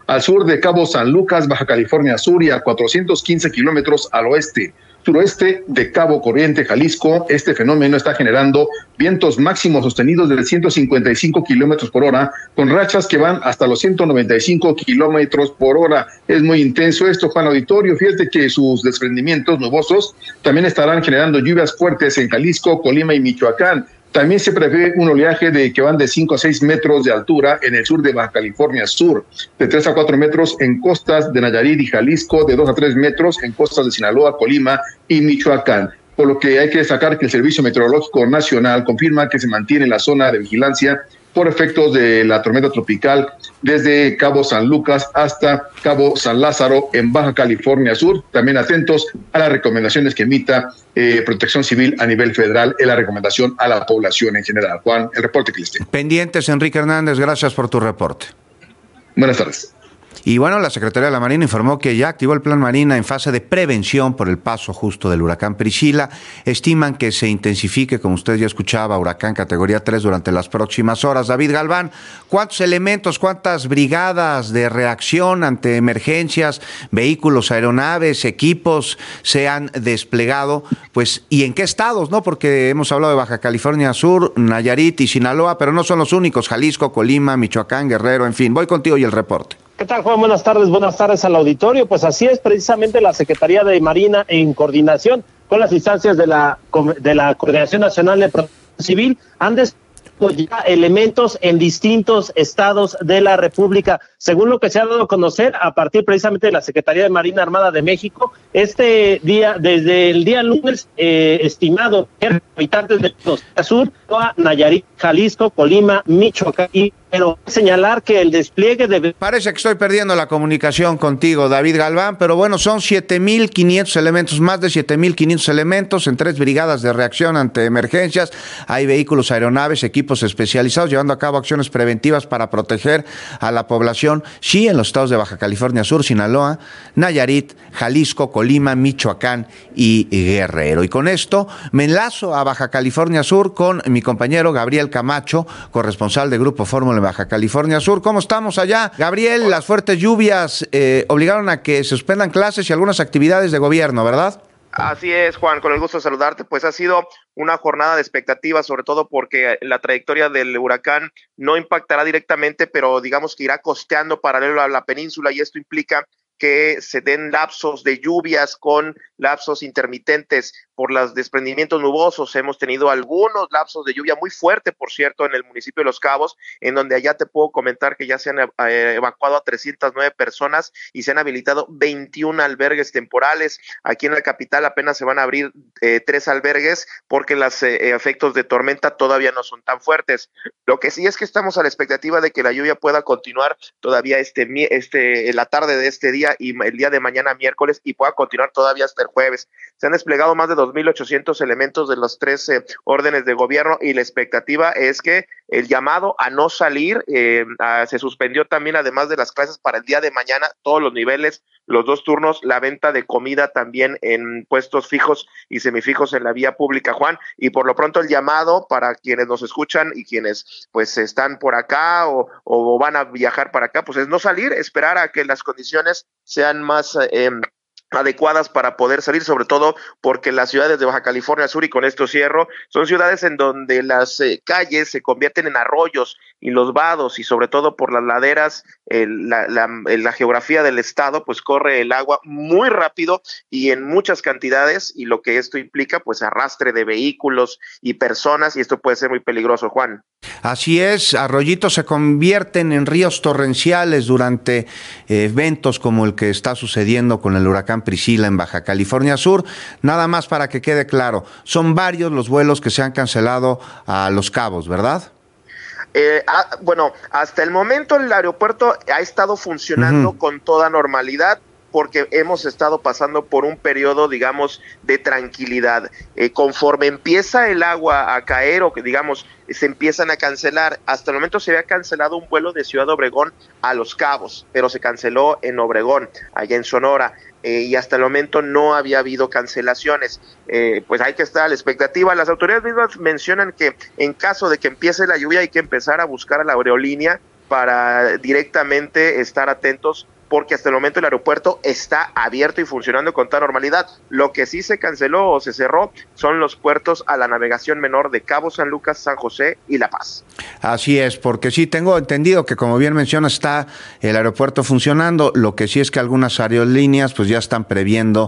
al sur de Cabo San Lucas, Baja California Sur, y a cuatrocientos quince kilómetros al oeste. Suroeste de Cabo Corriente, Jalisco, este fenómeno está generando vientos máximos sostenidos de ciento cincuenta y cinco kilómetros por hora, con rachas que van hasta los ciento noventa y cinco kilómetros por hora. Es muy intenso esto, Juan Auditorio. Fíjate que sus desprendimientos nubosos también estarán generando lluvias fuertes en Jalisco, Colima y Michoacán. También se prevé un oleaje de que van de cinco a seis metros de altura en el sur de Baja California Sur, de tres a cuatro metros en costas de Nayarit y Jalisco, de dos a tres metros en costas de Sinaloa, Colima y Michoacán. Por lo que hay que destacar que el Servicio Meteorológico Nacional confirma que se mantiene la zona de vigilancia por efectos de la tormenta tropical desde Cabo San Lucas hasta Cabo San Lázaro en Baja California Sur. También atentos a las recomendaciones que emita eh, Protección Civil a nivel federal, en la recomendación a la población en general. Juan, el reporte que les tengo. Pendientes, Enrique Hernández, gracias por tu reporte. Buenas tardes. Y bueno, la Secretaría de la Marina informó que ya activó el Plan Marina en fase de prevención por el paso justo del huracán Priscila. Estiman que se intensifique, como usted ya escuchaba, huracán categoría tres durante las próximas horas. David Galván, ¿cuántos elementos, cuántas brigadas de reacción ante emergencias, vehículos, aeronaves, equipos se han desplegado? Pues, ¿y en qué estados, no? Porque hemos hablado de Baja California Sur, Nayarit y Sinaloa, pero no son los únicos. Jalisco, Colima, Michoacán, Guerrero, en fin. Voy contigo y el reporte. ¿Qué tal, Juan? Buenas tardes, buenas tardes al auditorio. Pues así es, precisamente la Secretaría de Marina, en coordinación con las instancias de la de la Coordinación Nacional de Protección Civil, han desplegado ya elementos en distintos estados de la República. Según lo que se ha dado a conocer a partir precisamente de la Secretaría de Marina Armada de México, este día, desde el día lunes, eh, estimado, habitantes de los sur, Nayarit, Jalisco, Colima, Michoacán y pero señalar que el despliegue de... Parece que estoy perdiendo la comunicación contigo, David Galván, pero bueno, son siete mil quinientos elementos, más de siete mil quinientos elementos en tres brigadas de reacción ante emergencias. Hay vehículos, aeronaves, equipos especializados llevando a cabo acciones preventivas para proteger a la población, sí, en los estados de Baja California Sur, Sinaloa, Nayarit, Jalisco, Colima, Michoacán y Guerrero. Y con esto me enlazo a Baja California Sur con mi compañero Gabriel Camacho, corresponsal de Grupo Fórmula en Baja California Sur. ¿Cómo estamos allá? Gabriel, las fuertes lluvias eh, obligaron a que se suspendan clases y algunas actividades de gobierno, ¿verdad? Así es, Juan, con el gusto de saludarte. Pues ha sido una jornada de expectativas, sobre todo porque la trayectoria del huracán no impactará directamente, pero digamos que irá costeando paralelo a la península, y esto implica que se den lapsos de lluvias con lapsos intermitentes por los desprendimientos nubosos. Hemos tenido algunos lapsos de lluvia muy fuerte, por cierto, en el municipio de Los Cabos, en donde allá te puedo comentar que ya se han eh, evacuado a trescientas nueve personas y se han habilitado veintiún albergues temporales. Aquí en la capital apenas se van a abrir eh, tres albergues porque los eh, efectos de tormenta todavía no son tan fuertes. Lo que sí es que estamos a la expectativa de que la lluvia pueda continuar todavía este, este la tarde de este día y el día de mañana miércoles, y pueda continuar todavía hasta el jueves. Se han desplegado más de dos mil ochocientos elementos de los tres eh, órdenes de gobierno, y la expectativa es que el llamado a no salir eh, a, se suspendió también, además de las clases para el día de mañana, todos los niveles, los dos turnos, la venta de comida también en puestos fijos y semifijos en la vía pública, Juan, y por lo pronto el llamado para quienes nos escuchan y quienes pues están por acá o, o van a viajar para acá, pues es no salir, esperar a que las condiciones sean más eh, adecuadas para poder salir, sobre todo porque las ciudades de Baja California Sur, y con esto cierro, son ciudades en donde las eh, calles se convierten en arroyos y los vados, y sobre todo por las laderas, eh, la, la, la geografía del estado, pues corre el agua muy rápido y en muchas cantidades, y lo que esto implica, pues arrastre de vehículos y personas, y esto puede ser muy peligroso, Juan. Así es, arroyitos se convierten en ríos torrenciales durante eh, eventos como el que está sucediendo con el huracán Priscila en Baja California Sur. Nada más para que quede claro, son varios los vuelos que se han cancelado a Los Cabos, ¿verdad? Eh, ah, bueno, hasta el momento el aeropuerto ha estado funcionando uh-huh. con toda normalidad, porque hemos estado pasando por un periodo, digamos, de tranquilidad. Eh, conforme empieza el agua a caer, o que digamos, se empiezan a cancelar, hasta el momento se había cancelado un vuelo de Ciudad Obregón a Los Cabos, pero se canceló en Obregón, allá en Sonora, eh, y hasta el momento no había habido cancelaciones. Eh, pues hay que estar a la expectativa. Las autoridades mismas mencionan que en caso de que empiece la lluvia hay que empezar a buscar a la aerolínea para directamente estar atentos, porque hasta el momento el aeropuerto está abierto y funcionando con toda normalidad. Lo que sí se canceló o se cerró son los puertos a la navegación menor de Cabo San Lucas, San José y La Paz. Así es, porque sí tengo entendido que, como bien menciona, está el aeropuerto funcionando. Lo que sí es que algunas aerolíneas pues ya están previendo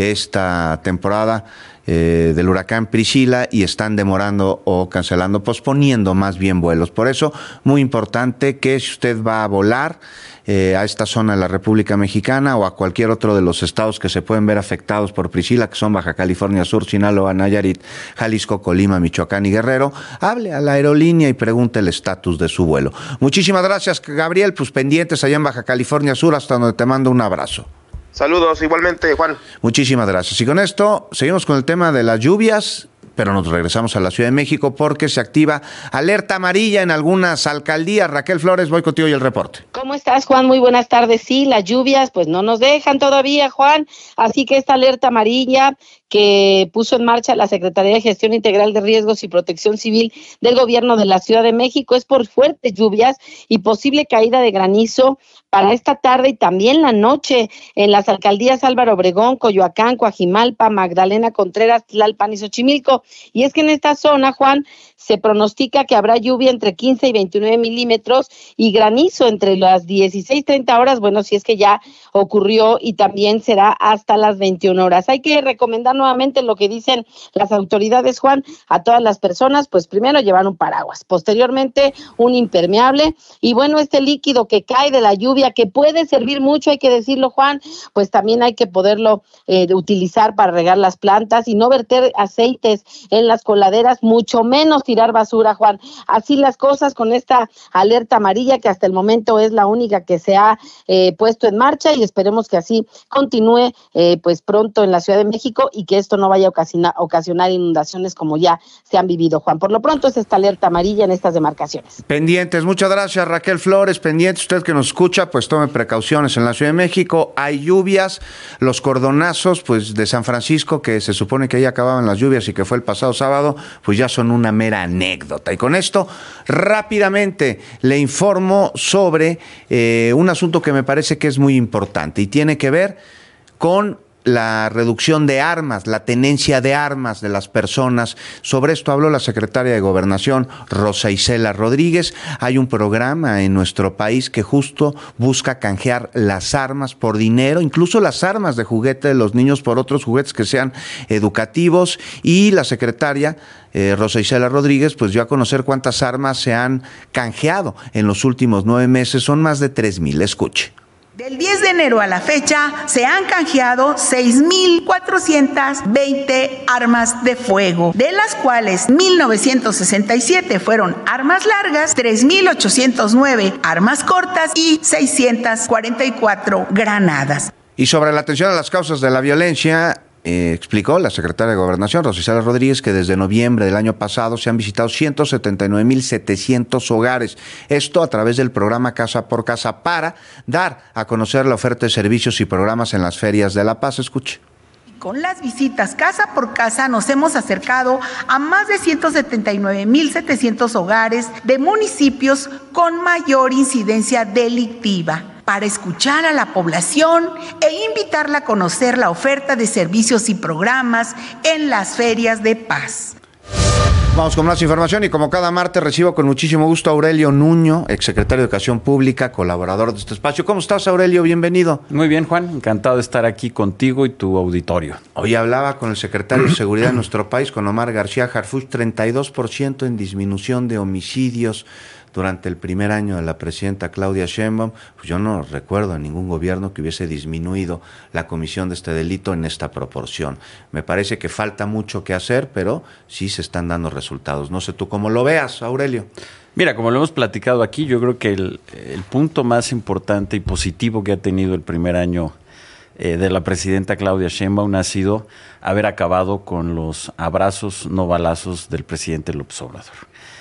esta temporada Eh, del huracán Priscila y están demorando o cancelando, posponiendo más bien vuelos. Por eso, muy importante que si usted va a volar eh, a esta zona de la República Mexicana o a cualquier otro de los estados que se pueden ver afectados por Priscila, que son Baja California Sur, Sinaloa, Nayarit, Jalisco, Colima, Michoacán y Guerrero, hable a la aerolínea y pregunte el estatus de su vuelo. Muchísimas gracias, Gabriel, pues pendientes allá en Baja California Sur, hasta donde te mando un abrazo. Saludos, igualmente, Juan. Muchísimas gracias. Y con esto seguimos con el tema de las lluvias, pero nos regresamos a la Ciudad de México porque se activa alerta amarilla en algunas alcaldías. Raquel Flores, voy contigo y el reporte. ¿Cómo estás, Juan? Muy buenas tardes. Sí, las lluvias pues no nos dejan todavía, Juan, así que esta alerta amarilla que puso en marcha la Secretaría de Gestión Integral de Riesgos y Protección Civil del Gobierno de la Ciudad de México es por fuertes lluvias y posible caída de granizo para esta tarde y también la noche en las alcaldías Álvaro Obregón, Coyoacán, Coajimalpa, Magdalena Contreras, Tlalpan y Xochimilco. Y es que en esta zona, Juan, se pronostica que habrá lluvia entre quince y veintinueve milímetros y granizo entre las dieciséis y treinta horas, bueno, si es que ya ocurrió, y también será hasta las veintiuna horas. Hay que recomendar nuevamente lo que dicen las autoridades, Juan, a todas las personas, pues primero llevar un paraguas, posteriormente un impermeable, y bueno, este líquido que cae de la lluvia, que puede servir mucho, hay que decirlo, Juan, pues también hay que poderlo eh, utilizar para regar las plantas y no verter aceites en las coladeras, mucho menos tirar basura, Juan. Así las cosas con esta alerta amarilla, que hasta el momento es la única que se ha eh, puesto en marcha, y esperemos que así continúe eh, pues pronto en la Ciudad de México y que esto no vaya a ocasionar, ocasionar inundaciones como ya se han vivido, Juan. Por lo pronto es esta alerta amarilla en estas demarcaciones. Pendientes, muchas gracias, Raquel Flores. Pendientes, usted que nos escucha, pues tome precauciones en la Ciudad de México. Hay lluvias, los cordonazos pues de San Francisco, que se supone que ahí acababan las lluvias y que fue el pasado sábado, pues ya son una mera anécdota. Y con esto, rápidamente le informo sobre eh, un asunto que me parece que es muy importante y tiene que ver con la reducción de armas, la tenencia de armas de las personas. Sobre esto habló la secretaria de Gobernación, Rosa Isela Rodríguez. Hay un programa en nuestro país que justo busca canjear las armas por dinero, incluso las armas de juguete de los niños por otros juguetes que sean educativos, y la secretaria eh, Rosa Isela Rodríguez pues dio a conocer cuántas armas se han canjeado en los últimos nueve meses. Son más de tres mil. Escuche. Del diez de enero a la fecha se han canjeado seis mil cuatrocientas veinte armas de fuego, de las cuales mil novecientos sesenta y siete fueron armas largas, tres mil ochocientos nueve armas cortas y seiscientas cuarenta y cuatro granadas. Y sobre la atención a las causas de la violencia, Eh, explicó la secretaria de Gobernación, Rosa Isela Rodríguez, que desde noviembre del año pasado se han visitado ciento setenta y nueve mil setecientos hogares. Esto a través del programa Casa por Casa, para dar a conocer la oferta de servicios y programas en las ferias de La Paz. Escuche. Con las visitas casa por casa nos hemos acercado a más de ciento setenta y nueve mil setecientos hogares de municipios con mayor incidencia delictiva, para escuchar a la población e invitarla a conocer la oferta de servicios y programas en las ferias de paz. Vamos con más información, y como cada martes recibo con muchísimo gusto a Aurelio Nuño, exsecretario de Educación Pública, colaborador de este espacio. ¿Cómo estás, Aurelio? Bienvenido. Muy bien, Juan. Encantado de estar aquí contigo y tu auditorio. Hoy hablaba con el secretario de Seguridad de nuestro país, con Omar García Harfuch, treinta y dos por ciento en disminución de homicidios durante el primer año de la presidenta Claudia Sheinbaum. Pues yo no recuerdo a ningún gobierno que hubiese disminuido la comisión de este delito en esta proporción. Me parece que falta mucho que hacer, pero sí se están dando resultados. No sé tú cómo lo veas, Aurelio. Mira, como lo hemos platicado aquí, yo creo que el, el punto más importante y positivo que ha tenido el primer año eh, de la presidenta Claudia Sheinbaum ha sido haber acabado con los abrazos, no balazos del presidente López Obrador.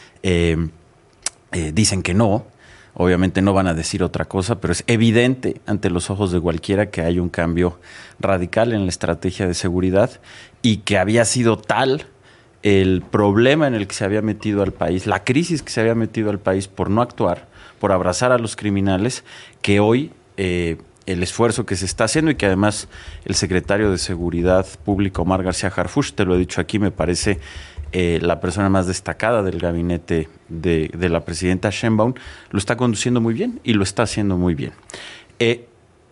Eh, Eh, dicen que no, obviamente no van a decir otra cosa, pero es evidente ante los ojos de cualquiera que hay un cambio radical en la estrategia de seguridad, y que había sido tal el problema en el que se había metido al país, la crisis que se había metido al país por no actuar, por abrazar a los criminales, que hoy eh, el esfuerzo que se está haciendo y que además el secretario de Seguridad Pública, Omar García Harfuch, te lo he dicho aquí, me parece eh, la persona más destacada del gabinete de, de la presidenta Sheinbaum, lo está conduciendo muy bien y lo está haciendo muy bien. Eh,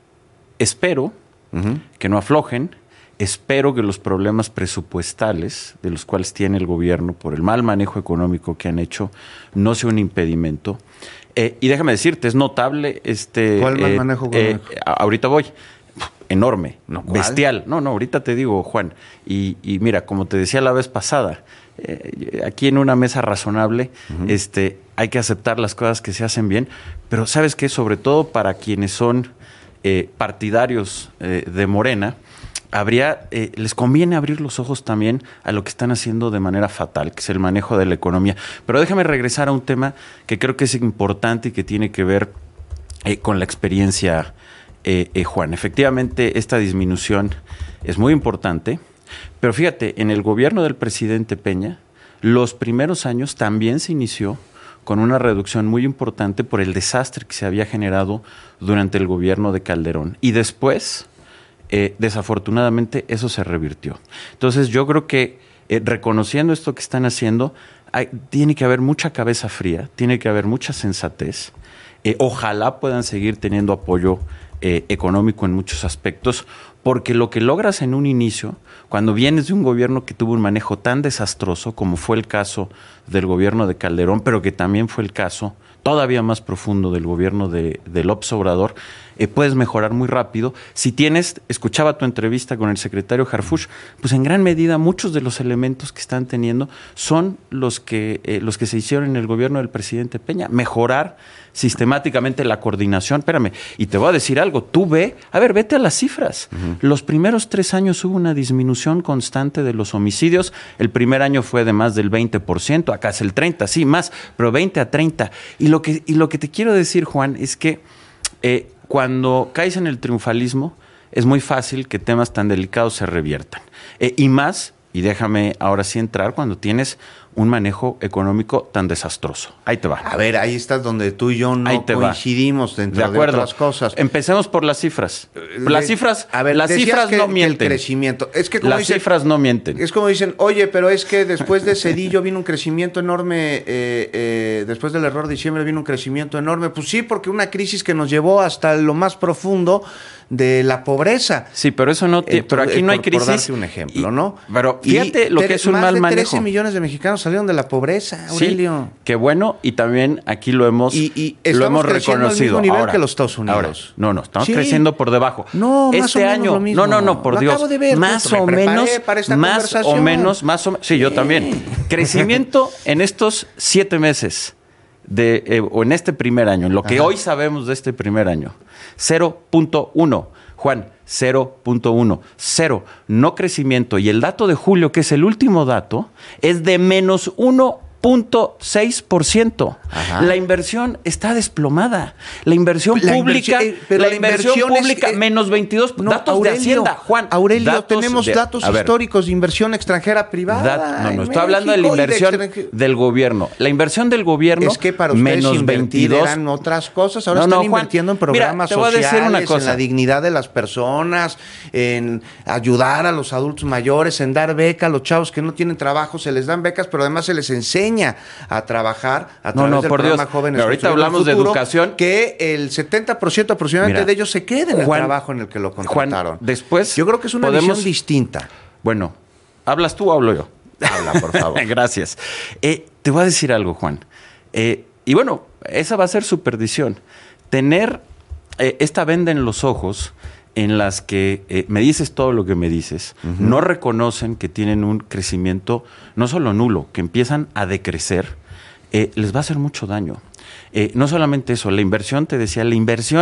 espero uh-huh. que no aflojen. Espero que los problemas presupuestales de los cuales tiene el gobierno por el mal manejo económico que han hecho no sea un impedimento. Eh, y déjame decirte, es notable este... ¿Cuál mal eh, manejo económico? Eh, ahorita voy. Enorme, no, bestial. No, no, ahorita te digo, Juan. Y, y mira, como te decía la vez pasada, eh, aquí en una mesa razonable, uh-huh. este, hay que aceptar las cosas que se hacen bien, pero ¿sabes qué? Sobre todo para quienes son eh, partidarios eh, de Morena, habría, eh, les conviene abrir los ojos también a lo que están haciendo de manera fatal, que es el manejo de la economía. Pero déjame regresar a un tema que creo que es importante y que tiene que ver eh, con la experiencia, eh, eh, Juan. Efectivamente, esta disminución es muy importante, pero fíjate, en el gobierno del presidente Peña, los primeros años también se inició con una reducción muy importante por el desastre que se había generado durante el gobierno de Calderón. Y después... Eh, desafortunadamente eso se revirtió. Entonces yo creo que eh, reconociendo esto que están haciendo, hay, tiene que haber mucha cabeza fría, tiene que haber mucha sensatez. Eh, ojalá puedan seguir teniendo apoyo eh, económico en muchos aspectos, porque lo que logras en un inicio, cuando vienes de un gobierno que tuvo un manejo tan desastroso como fue el caso del gobierno de Calderón, pero que también fue el caso todavía más profundo del gobierno de, de López Obrador, eh, puedes mejorar muy rápido. Si tienes, escuchaba tu entrevista con el secretario Harfuch, pues en gran medida muchos de los elementos que están teniendo son los que, eh, los que se hicieron en el gobierno del presidente Peña. Mejorar sistemáticamente la coordinación. Espérame, y te voy a decir algo, tú ve, a ver, vete a las cifras. Uh-huh. Los primeros tres años hubo una disminución constante de los homicidios. El primer año fue de más del veinte por ciento, acá es el treinta, sí, más, pero veinte a treinta. Y lo que, y lo que te quiero decir, Juan, es que eh, cuando caes en el triunfalismo, es muy fácil que temas tan delicados se reviertan. Eh, y más, y déjame ahora sí entrar, cuando tienes un manejo económico tan desastroso. Ahí te va. A ver, ahí estás donde tú y yo no coincidimos dentro de, acuerdo. de otras cosas. Empecemos por las cifras. Las de, cifras, a ver, las cifras que, no mienten. Que el crecimiento. Es que como las dicen, cifras no mienten. Es como dicen, oye, pero es que después de Cedillo vino un crecimiento enorme, eh, eh, después del error de diciembre vino un crecimiento enorme. Pues sí, porque una crisis que nos llevó hasta lo más profundo de la pobreza. Sí, pero eso no tiene, eh, pero aquí no hay por, crisis. Por darte un ejemplo, y, ¿no? Pero fíjate y lo que es un mal manejo. Más de trece millones de mexicanos salieron de la pobreza, Aurelio. Sí, qué bueno, y también aquí lo hemos, y, y lo hemos reconocido. Al mismo nivel ahora, que los Estados Unidos. Ahora, no, no, estamos sí. creciendo por debajo. No, este más o menos año, lo mismo. no, no, no, por lo Dios. Acabo de ver, más puto, o me menos, para esta más o menos, más o menos. Sí, yo también. Crecimiento en estos siete meses. De, eh, o en este primer año, en lo que Ajá. hoy sabemos de este primer año, cero punto uno, Juan, cero punto uno, cero, no crecimiento. Y el dato de julio, que es el último dato, es de menos uno punto seis por ciento. La inversión está desplomada. La inversión la pública, inversión, eh, pero la, la inversión, inversión pública, es, eh, menos veintidós. No, datos Aurelio, de Hacienda, Juan. Aurelio, datos tenemos de, datos históricos de inversión extranjera privada. Dat, no, no, estoy hablando de la inversión de del gobierno. La inversión del gobierno, es que para ustedes menos invertir veintidós. Eran otras cosas. Ahora no, están no, Juan, invirtiendo en programas mira, te voy a sociales, decir una cosa. en la dignidad de las personas, en ayudar a los adultos mayores, en dar becas a los chavos que no tienen trabajo, se les dan becas, pero además se les enseña a trabajar a través no, no, del por programa Dios. Jóvenes. Pero ahorita hablamos futuro, de educación. Que el setenta por ciento aproximadamente Mira, de ellos se queda en el Juan, trabajo en el que lo contrataron. Juan, después yo creo que es una podemos, visión distinta. Bueno, ¿hablas tú o hablo yo? Habla, por favor. Gracias. Eh, te voy a decir algo, Juan. Eh, y bueno, esa va a ser su perdición. Tener eh, esta venda en los ojos en las que eh, me dices todo lo que me dices, uh-huh. no reconocen que tienen un crecimiento no solo nulo, que empiezan a decrecer, eh, les va a hacer mucho daño. Eh, no solamente eso, la inversión, te decía, la inversión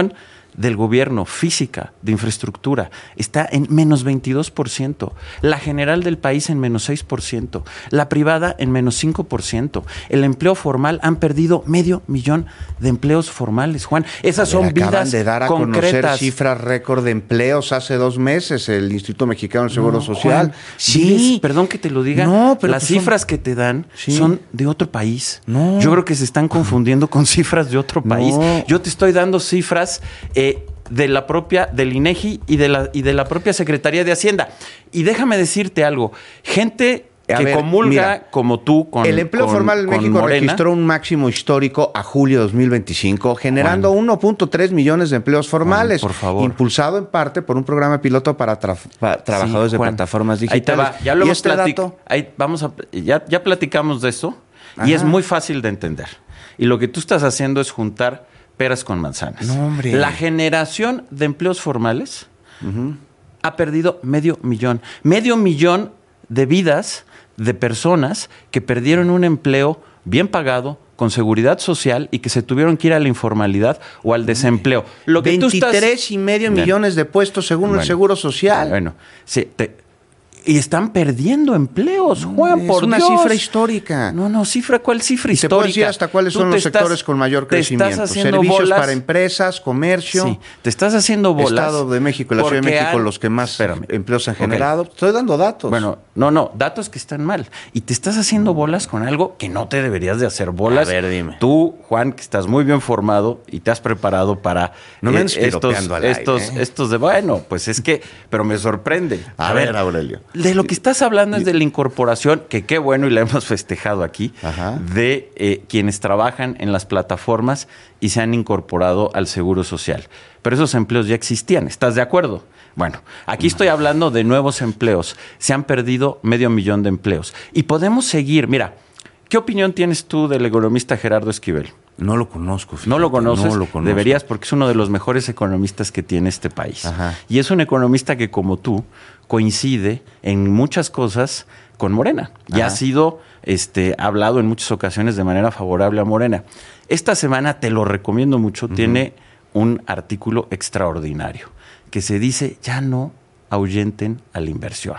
del gobierno, física, de infraestructura, está en menos veintidós por ciento. La general del país en menos seis por ciento. La privada en menos cinco por ciento. El empleo formal, han perdido medio millón de empleos formales, Juan. Esas son Acaban vidas de dar a concretas. conocer cifras récord de empleos hace dos meses, el Instituto Mexicano del Seguro No, Social. Juan, sí, perdón que te lo diga, no, pero las pues son... cifras que te dan sí. son de otro país. No. Yo creo que se están confundiendo con cifras de otro país. No. Yo te estoy dando cifras eh, de la propia, del INEGI y de la, y de la propia Secretaría de Hacienda. Y déjame decirte algo, gente A que ver, comulga mira, como tú con el empleo con, formal en con México Morena, registró un máximo histórico a julio de dos mil veinticinco, generando uno punto tres millones de empleos formales, Juan, por favor. impulsado en parte por un programa piloto para tra para trabajadores Sí, Juan, de plataformas digitales. Ahí te va, ya lo y hemos este platic- dato, ahí vamos a, ya, ya platicamos de eso y Ajá. es muy fácil de entender. Y lo que tú estás haciendo es juntar peras con manzanas. No, hombre. La generación de empleos formales uh-huh. ha perdido medio millón. Medio millón de vidas de personas que perdieron un empleo bien pagado, con seguridad social y que se tuvieron que ir a la informalidad o al desempleo. Lo que veintitrés tú estás... y medio Bien. millones de puestos según Bueno. el Seguro Social. Bueno, sí, te- y están perdiendo empleos, Juan, es por una Dios. cifra histórica. No, no, cifra, ¿cuál cifra Y te histórica? puedo decir hasta cuáles Tú son te los estás- sectores con mayor te estás crecimiento. haciendo Servicios bolas. para empresas, comercio. Sí, te estás haciendo bolas. Estado de México y la Ciudad de porque México han- los que más Espérame. empleos han Ok. generado. Estoy dando datos. Bueno, no, no, datos que están mal. Y te estás haciendo bolas con algo que no te deberías de hacer bolas. A ver, dime. Tú, Juan, que estás muy bien formado y te has preparado para No me eh, andes estos, piropeando al aire, estos, ¿eh? estos de, bueno, pues es que, pero me sorprende. A, ver, Aurelio. De lo que estás hablando es de la incorporación, que qué bueno y la hemos festejado aquí, Ajá. de eh, quienes trabajan en las plataformas y se han incorporado al Seguro Social. Pero esos empleos ya existían, ¿estás de acuerdo? Bueno, aquí estoy hablando de nuevos empleos. Se han perdido medio millón de empleos. Y podemos seguir. Mira, ¿qué opinión tienes tú del economista Gerardo Esquivel? No lo conozco. Fíjate, No lo conoces, no lo conozco. deberías, porque es uno de los mejores economistas que tiene este país. Ajá. Y es un economista que, como tú, coincide en muchas cosas con Morena. Y Ajá. ha sido este, hablado en muchas ocasiones de manera favorable a Morena. Esta semana, te lo recomiendo mucho, uh-huh. tiene un artículo extraordinario que se dice, ya no ahuyenten a la inversión.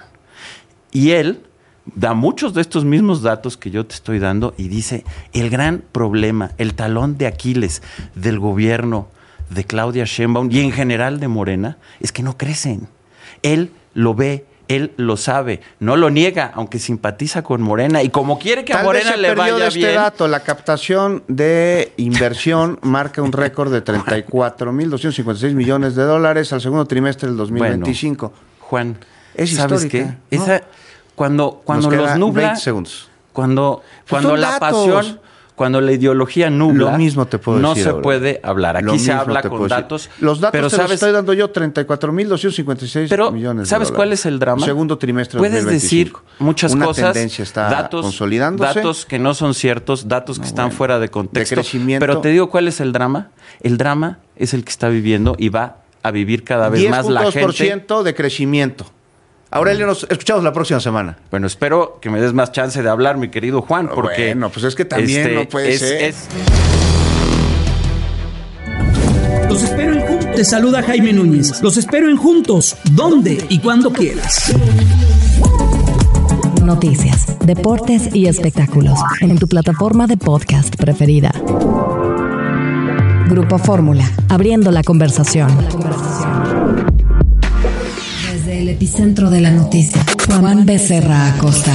Y él da muchos de estos mismos datos que yo te estoy dando y dice, el gran problema, el talón de Aquiles del gobierno de Claudia Sheinbaum y en general de Morena es que no crecen. Él lo ve, él lo sabe, no lo niega, aunque simpatiza con Morena y como quiere que Tal a Morena vez se le perdió vaya de este bien. dato, la captación de inversión marca un récord de treinta y cuatro mil doscientos cincuenta y seis millones de dólares al segundo trimestre del dos mil veinticinco. Bueno, Juan, es ¿sabes histórica, qué? ¿no? Esa, cuando cuando Nos los quedan nubla, veinte segundos. cuando Pues cuando son la datos. pasión, cuando la ideología nubla, Lo mismo te puedo no decir se ahora. puede hablar. Lo Aquí se mismo habla te con puedo decir. datos. Los datos pero te sabes, los estoy dando yo, treinta y cuatro mil doscientos cincuenta y seis pero millones de ¿sabes dólares. cuál es el drama? Segundo trimestre de Puedes dos mil veinticinco. decir muchas Una cosas, tendencia está datos, consolidándose. datos que no son ciertos, datos que No, están bueno, fuera de contexto. de crecimiento. Pero te digo cuál es el drama. El drama es el que está viviendo y va a vivir cada vez más la diez punto dos por gente. ciento de crecimiento. Aurelio, nos escuchamos la próxima semana. Bueno, espero que me des más chance de hablar, mi querido Juan, porque... Bueno, pues es que también no puede es, ser. es- Los espero en Juntos. Te saluda Jaime Núñez. Los espero en Juntos, donde y cuando quieras. Noticias, deportes y espectáculos en tu plataforma de podcast preferida. Grupo Fórmula, abriendo la conversación. Desde el epicentro de la noticia, Juan Becerra Acosta.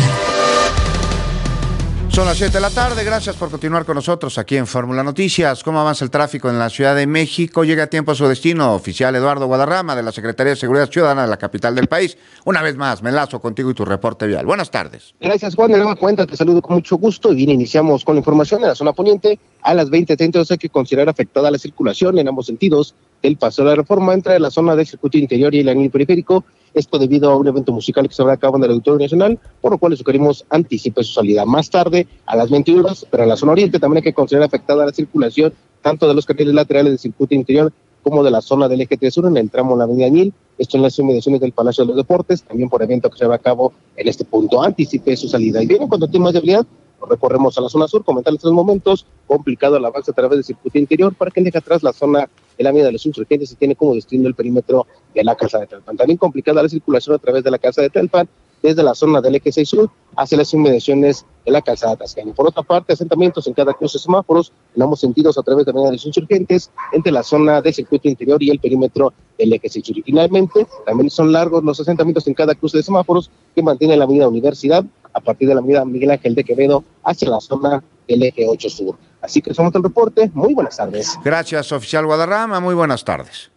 Son las siete de la tarde, gracias por continuar con nosotros aquí en Fórmula Noticias. ¿Cómo avanza el tráfico en la Ciudad de México? Llega a tiempo a su destino. Oficial Eduardo Guadarrama de la Secretaría de Seguridad Ciudadana de la capital del país. Una vez más, me enlazo contigo y tu reporte vial. Buenas tardes. Gracias, Juan. De nueva cuenta, te saludo con mucho gusto. Y bien, iniciamos con la información en la zona poniente. A las veinte treinta hay que considerar afectada la circulación en ambos sentidos del Paseo de la Reforma entre la zona del circuito interior y el anillo periférico. Esto debido a un evento musical que se habrá a cabo en el Auditorio Nacional, por lo cual les sugerimos anticipe su salida más tarde, a las veintiuna horas, pero en la zona oriente también hay que considerar afectada la circulación tanto de los carriles laterales del circuito interior como de la zona del eje tres sur en el tramo de la avenida Añil, esto en las inmediaciones del Palacio de los Deportes, también por evento que se lleva a cabo en este punto, anticipe su salida. Y bien, en cuanto a temas de vialidad, Recorremos a la zona sur, comentarles en los momentos, complicado el avance a través del circuito interior para que deje atrás la zona de la Avenida de los Insurgentes y tiene como destino el perímetro de la Calzada de Tlalpan. También complicada la circulación a través de la Calzada de Tlalpan, desde la zona del eje seis sur hacia las inmediaciones de la Calzada Tasqueña. Por otra parte, asentamientos en cada cruce de semáforos en ambos sentidos a través de la Avenida de los Insurgentes, entre la zona del circuito interior y el perímetro del eje seis sur. Y finalmente, también son largos los asentamientos en cada cruce de semáforos que mantiene la Avenida Universidad a partir de la Avenida Miguel Ángel de Quevedo hacia la zona del eje ocho sur. Así que somos el reporte. Muy buenas tardes. Gracias, oficial Guadarrama. Muy buenas tardes.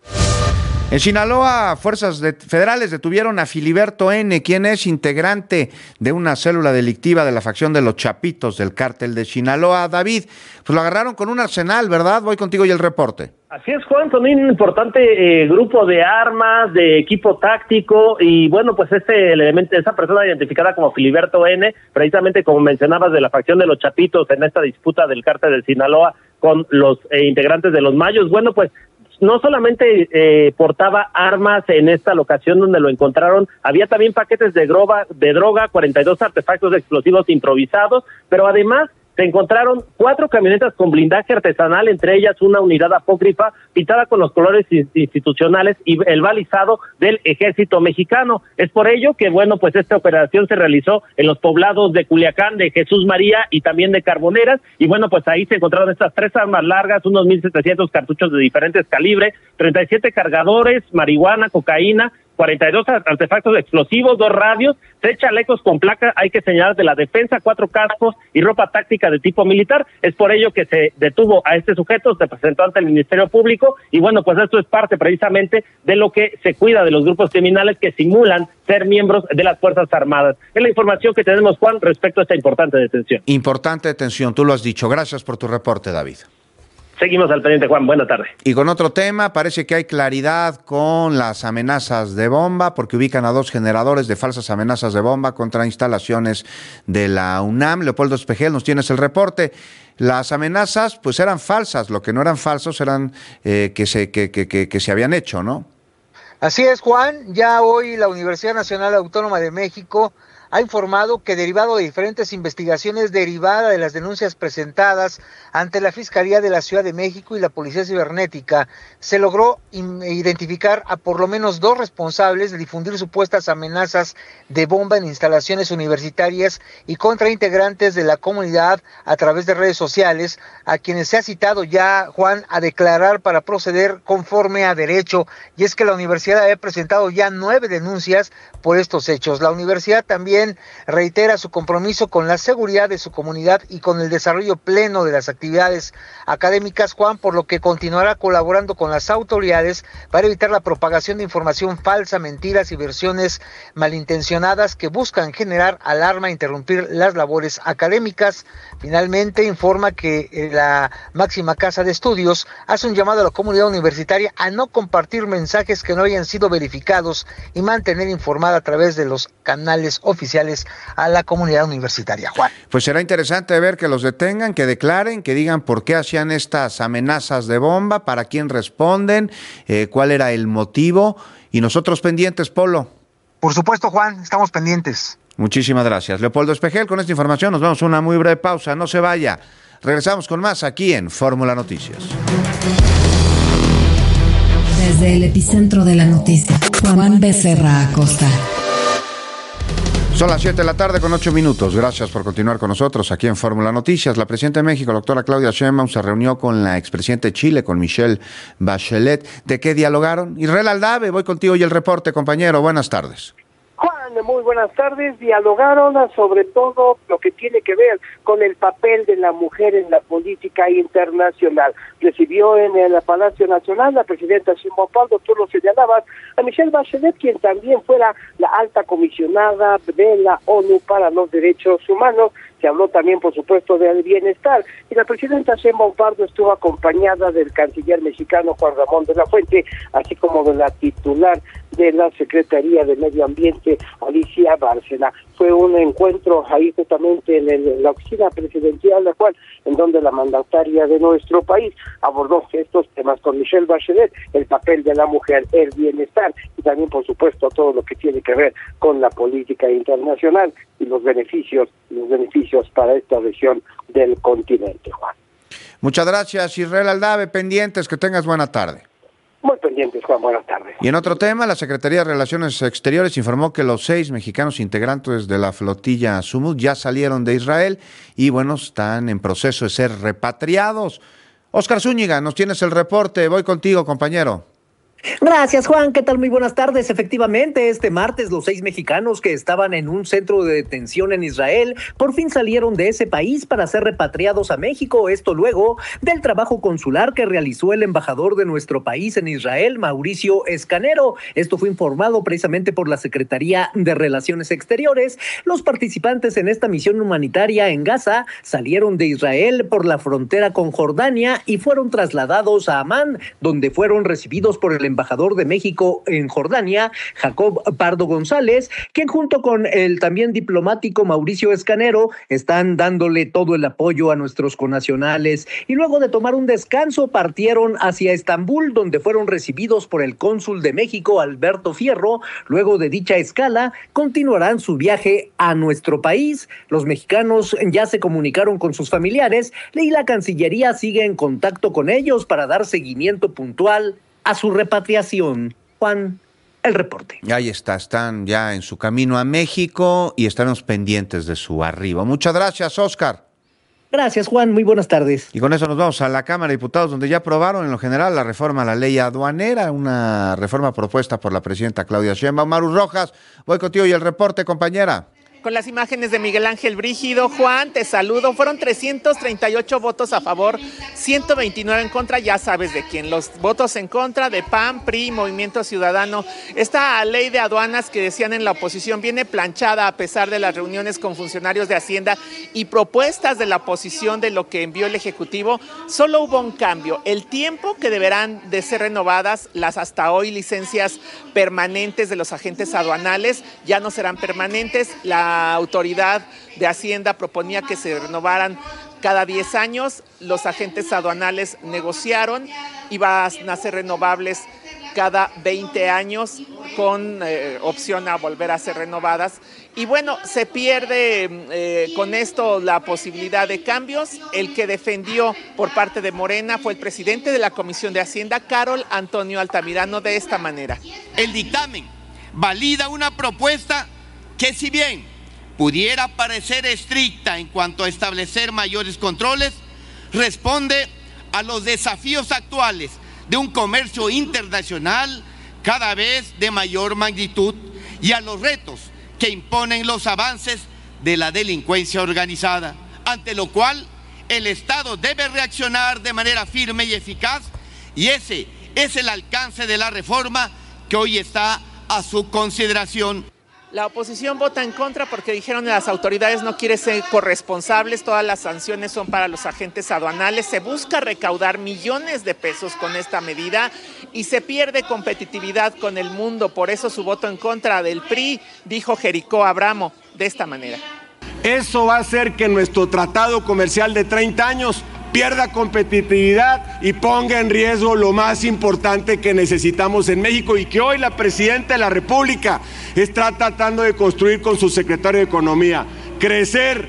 En Sinaloa, fuerzas de, federales detuvieron a Filiberto N., quien es integrante de una célula delictiva de la facción de los Chapitos del cártel de Sinaloa. David, pues lo agarraron con un arsenal, ¿verdad? Voy contigo y el reporte. Así es, Juan, son un importante eh, grupo de armas, de equipo táctico, y bueno, pues este elemento, esa persona identificada como Filiberto N., precisamente como mencionabas, de la facción de los Chapitos en esta disputa del cártel de Sinaloa con los eh, integrantes de los Mayos, bueno, pues no solamente eh, portaba armas en esta locación donde lo encontraron, había también paquetes de, groba, de droga, cuarenta y dos artefactos explosivos improvisados, pero además se encontraron cuatro camionetas con blindaje artesanal, entre ellas una unidad apócrifa pintada con los colores institucionales y el balizado del Ejército Mexicano. Es por ello que, bueno, pues esta operación se realizó en los poblados de Culiacán, de Jesús María y también de Carboneras, y bueno, pues ahí se encontraron estas tres armas largas, unos mil setecientos cartuchos de diferentes calibres, treinta y siete cargadores, marihuana, cocaína, cuarenta y dos artefactos explosivos, dos radios, tres chalecos con placa, hay que señalar, de la defensa, cuatro cascos y ropa táctica de tipo militar. Es por ello que se detuvo a este sujeto, se presentó ante el Ministerio Público, y bueno, pues esto es parte precisamente de lo que se cuida de los grupos criminales que simulan ser miembros de las Fuerzas Armadas. Es la información que tenemos, Juan, respecto a esta importante detención. Importante detención, tú lo has dicho. Gracias por tu reporte, David. Seguimos al pendiente, Juan. Buena tarde. Y con otro tema, parece que hay claridad con las amenazas de bomba, porque ubican a dos generadores de falsas amenazas de bomba contra instalaciones de la UNAM. Leopoldo Espejel, nos tienes el reporte. Las amenazas, pues eran falsas. Lo que no eran falsos eran eh, que, se, que, que, que, que se habían hecho, ¿no? Así es, Juan. Ya hoy la Universidad Nacional Autónoma de México ha informado que, derivado de diferentes investigaciones derivadas de las denuncias presentadas ante la Fiscalía de la Ciudad de México y la Policía Cibernética, se logró identificar a por lo menos dos responsables de difundir supuestas amenazas de bomba en instalaciones universitarias y contra integrantes de la comunidad a través de redes sociales, a quienes se ha citado ya, Juan, a declarar para proceder conforme a derecho. Y es que la universidad ha presentado ya nueve denuncias por estos hechos. La universidad también reitera su compromiso con la seguridad de su comunidad y con el desarrollo pleno de las actividades académicas, Juan, por lo que continuará colaborando con las autoridades para evitar la propagación de información falsa, mentiras y versiones malintencionadas que buscan generar alarma e interrumpir las labores académicas. Finalmente, informa que la máxima casa de estudios hace un llamado a la comunidad universitaria a no compartir mensajes que no hayan sido verificados y mantener informada a través de los canales oficiales a la comunidad universitaria. Juan. Pues será interesante ver que los detengan, que declaren, que digan por qué hacían estas amenazas de bomba, para quién responden, eh, cuál era el motivo, y nosotros pendientes, Polo. Por supuesto, Juan, estamos pendientes. Muchísimas gracias. Leopoldo Espejel, con esta información nos vamos a una muy breve pausa, no se vaya. Regresamos con más aquí en Fórmula Noticias. Desde el epicentro de la noticia, Juan Becerra Acosta. Son las siete de la tarde con ocho minutos. Gracias por continuar con nosotros aquí en Fórmula Noticias. La presidenta de México, la doctora Claudia Sheinbaum, se reunió con la expresidenta de Chile, con Michelle Bachelet. ¿De qué dialogaron? Israel Aldave, voy contigo y el reporte, compañero. Buenas tardes. Juan, muy buenas tardes. Dialogaron sobre todo lo que tiene que ver con el papel de la mujer en la política internacional. Recibió en el Palacio Nacional la presidenta Sheinbaum, tú lo señalabas, a Michelle Bachelet, quien también fuera la alta comisionada de la ONU para los Derechos Humanos. Se habló también, por supuesto, del bienestar, y la presidenta Sheinbaum Pardo estuvo acompañada del canciller mexicano Juan Ramón de la Fuente, así como de la titular de la Secretaría de Medio Ambiente, Alicia García Bárcena. Fue un encuentro ahí justamente en, el, en la oficina presidencial, la cual, en donde la mandataria de nuestro país abordó estos temas con Michelle Bachelet, el papel de la mujer, el bienestar y también, por supuesto, todo lo que tiene que ver con la política internacional y los beneficios, los beneficios para esta región del continente, Juan. Muchas gracias, Israel Aldave. Pendientes, que tengas buena tarde. Muy pendientes, Juan. Buenas tardes. Y en otro tema, la Secretaría de Relaciones Exteriores informó que los seis mexicanos integrantes de la flotilla Sumud ya salieron de Israel y, bueno, están en proceso de ser repatriados. Óscar Zúñiga, nos tienes el reporte. Voy contigo, compañero. Gracias, Juan. ¿Qué tal? Muy buenas tardes. Efectivamente, este martes los seis mexicanos que estaban en un centro de detención en Israel por fin salieron de ese país para ser repatriados a México. Esto luego del trabajo consular que realizó el embajador de nuestro país en Israel, Mauricio Escanero. Esto fue informado precisamente por la Secretaría de Relaciones Exteriores. Los participantes en esta misión humanitaria en Gaza salieron de Israel por la frontera con Jordania y fueron trasladados a Amán, donde fueron recibidos por el embajador de México en Jordania, Jacob Pardo González, quien junto con el también diplomático Mauricio Escanero están dándole todo el apoyo a nuestros connacionales. Y luego de tomar un descanso partieron hacia Estambul, donde fueron recibidos por el cónsul de México, Alberto Fierro. Luego de dicha escala continuarán su viaje a nuestro país. Los mexicanos ya se comunicaron con sus familiares y la Cancillería sigue en contacto con ellos para dar seguimiento puntual a su repatriación. Juan, el reporte. Ahí está, están ya en su camino a México y estaremos pendientes de su arribo. Muchas gracias, Óscar. Gracias, Juan. Muy buenas tardes. Y con eso nos vamos a la Cámara de Diputados, donde ya aprobaron en lo general la reforma a la ley aduanera, una reforma propuesta por la presidenta Claudia Sheinbaum. Maru Rojas, voy contigo y el reporte, compañera. Con las imágenes de Miguel Ángel Brígido. Juan, te saludo. Fueron trescientos treinta y ocho votos a favor, ciento veintinueve en contra. Ya sabes de quién. Los votos en contra de P A N, P R I, Movimiento Ciudadano. Esta ley de aduanas que decían en la oposición viene planchada a pesar de las reuniones con funcionarios de Hacienda y propuestas de la oposición de lo que envió el Ejecutivo. Solo hubo un cambio. El tiempo que deberán de ser renovadas las hasta hoy licencias permanentes de los agentes aduanales ya no serán permanentes. La La autoridad de Hacienda proponía que se renovaran cada diez años, los agentes aduanales negociaron y van a ser renovables cada veinte años con eh, opción a volver a ser renovadas. Y bueno, se pierde eh, con esto la posibilidad de cambios. El que defendió por parte de Morena fue el presidente de la Comisión de Hacienda, Carol Antonio Altamirano, de esta manera. El dictamen valida una propuesta que, si bien pudiera parecer estricta en cuanto a establecer mayores controles, responde a los desafíos actuales de un comercio internacional cada vez de mayor magnitud y a los retos que imponen los avances de la delincuencia organizada, ante lo cual el Estado debe reaccionar de manera firme y eficaz, y ese es el alcance de la reforma que hoy está a su consideración. La oposición vota en contra porque dijeron que las autoridades no quieren ser corresponsables, todas las sanciones son para los agentes aduanales, se busca recaudar millones de pesos con esta medida y se pierde competitividad con el mundo, por eso su voto en contra del P R I, dijo Jericó Abramo de esta manera. Eso va a hacer que nuestro tratado comercial de treinta años pierda competitividad y ponga en riesgo lo más importante que necesitamos en México y que hoy la Presidenta de la República está tratando de construir con su secretario de Economía: crecer,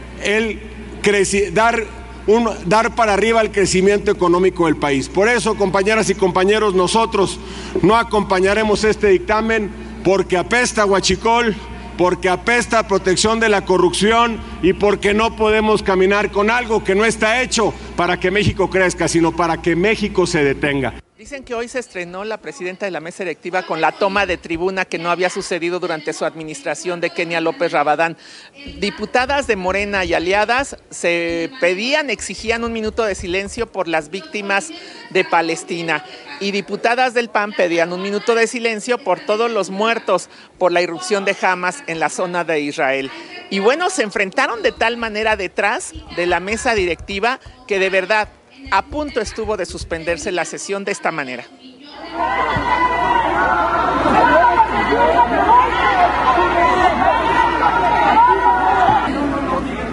el creci- dar, un, dar para arriba el crecimiento económico del país. Por eso, compañeras y compañeros, nosotros no acompañaremos este dictamen porque apesta a huachicol, porque apesta a protección de la corrupción y porque no podemos caminar con algo que no está hecho para que México crezca, sino para que México se detenga. Dicen que hoy se estrenó la presidenta de la mesa directiva con la toma de tribuna que no había sucedido durante su administración de Kenia López Rabadán. Diputadas de Morena y aliadas se pedían, exigían un minuto de silencio por las víctimas de Palestina. Y diputadas del P A N pedían un minuto de silencio por todos los muertos por la irrupción de Hamas en la zona de Israel. Y bueno, se enfrentaron de tal manera detrás de la mesa directiva que de verdad a punto estuvo de suspenderse la sesión de esta manera.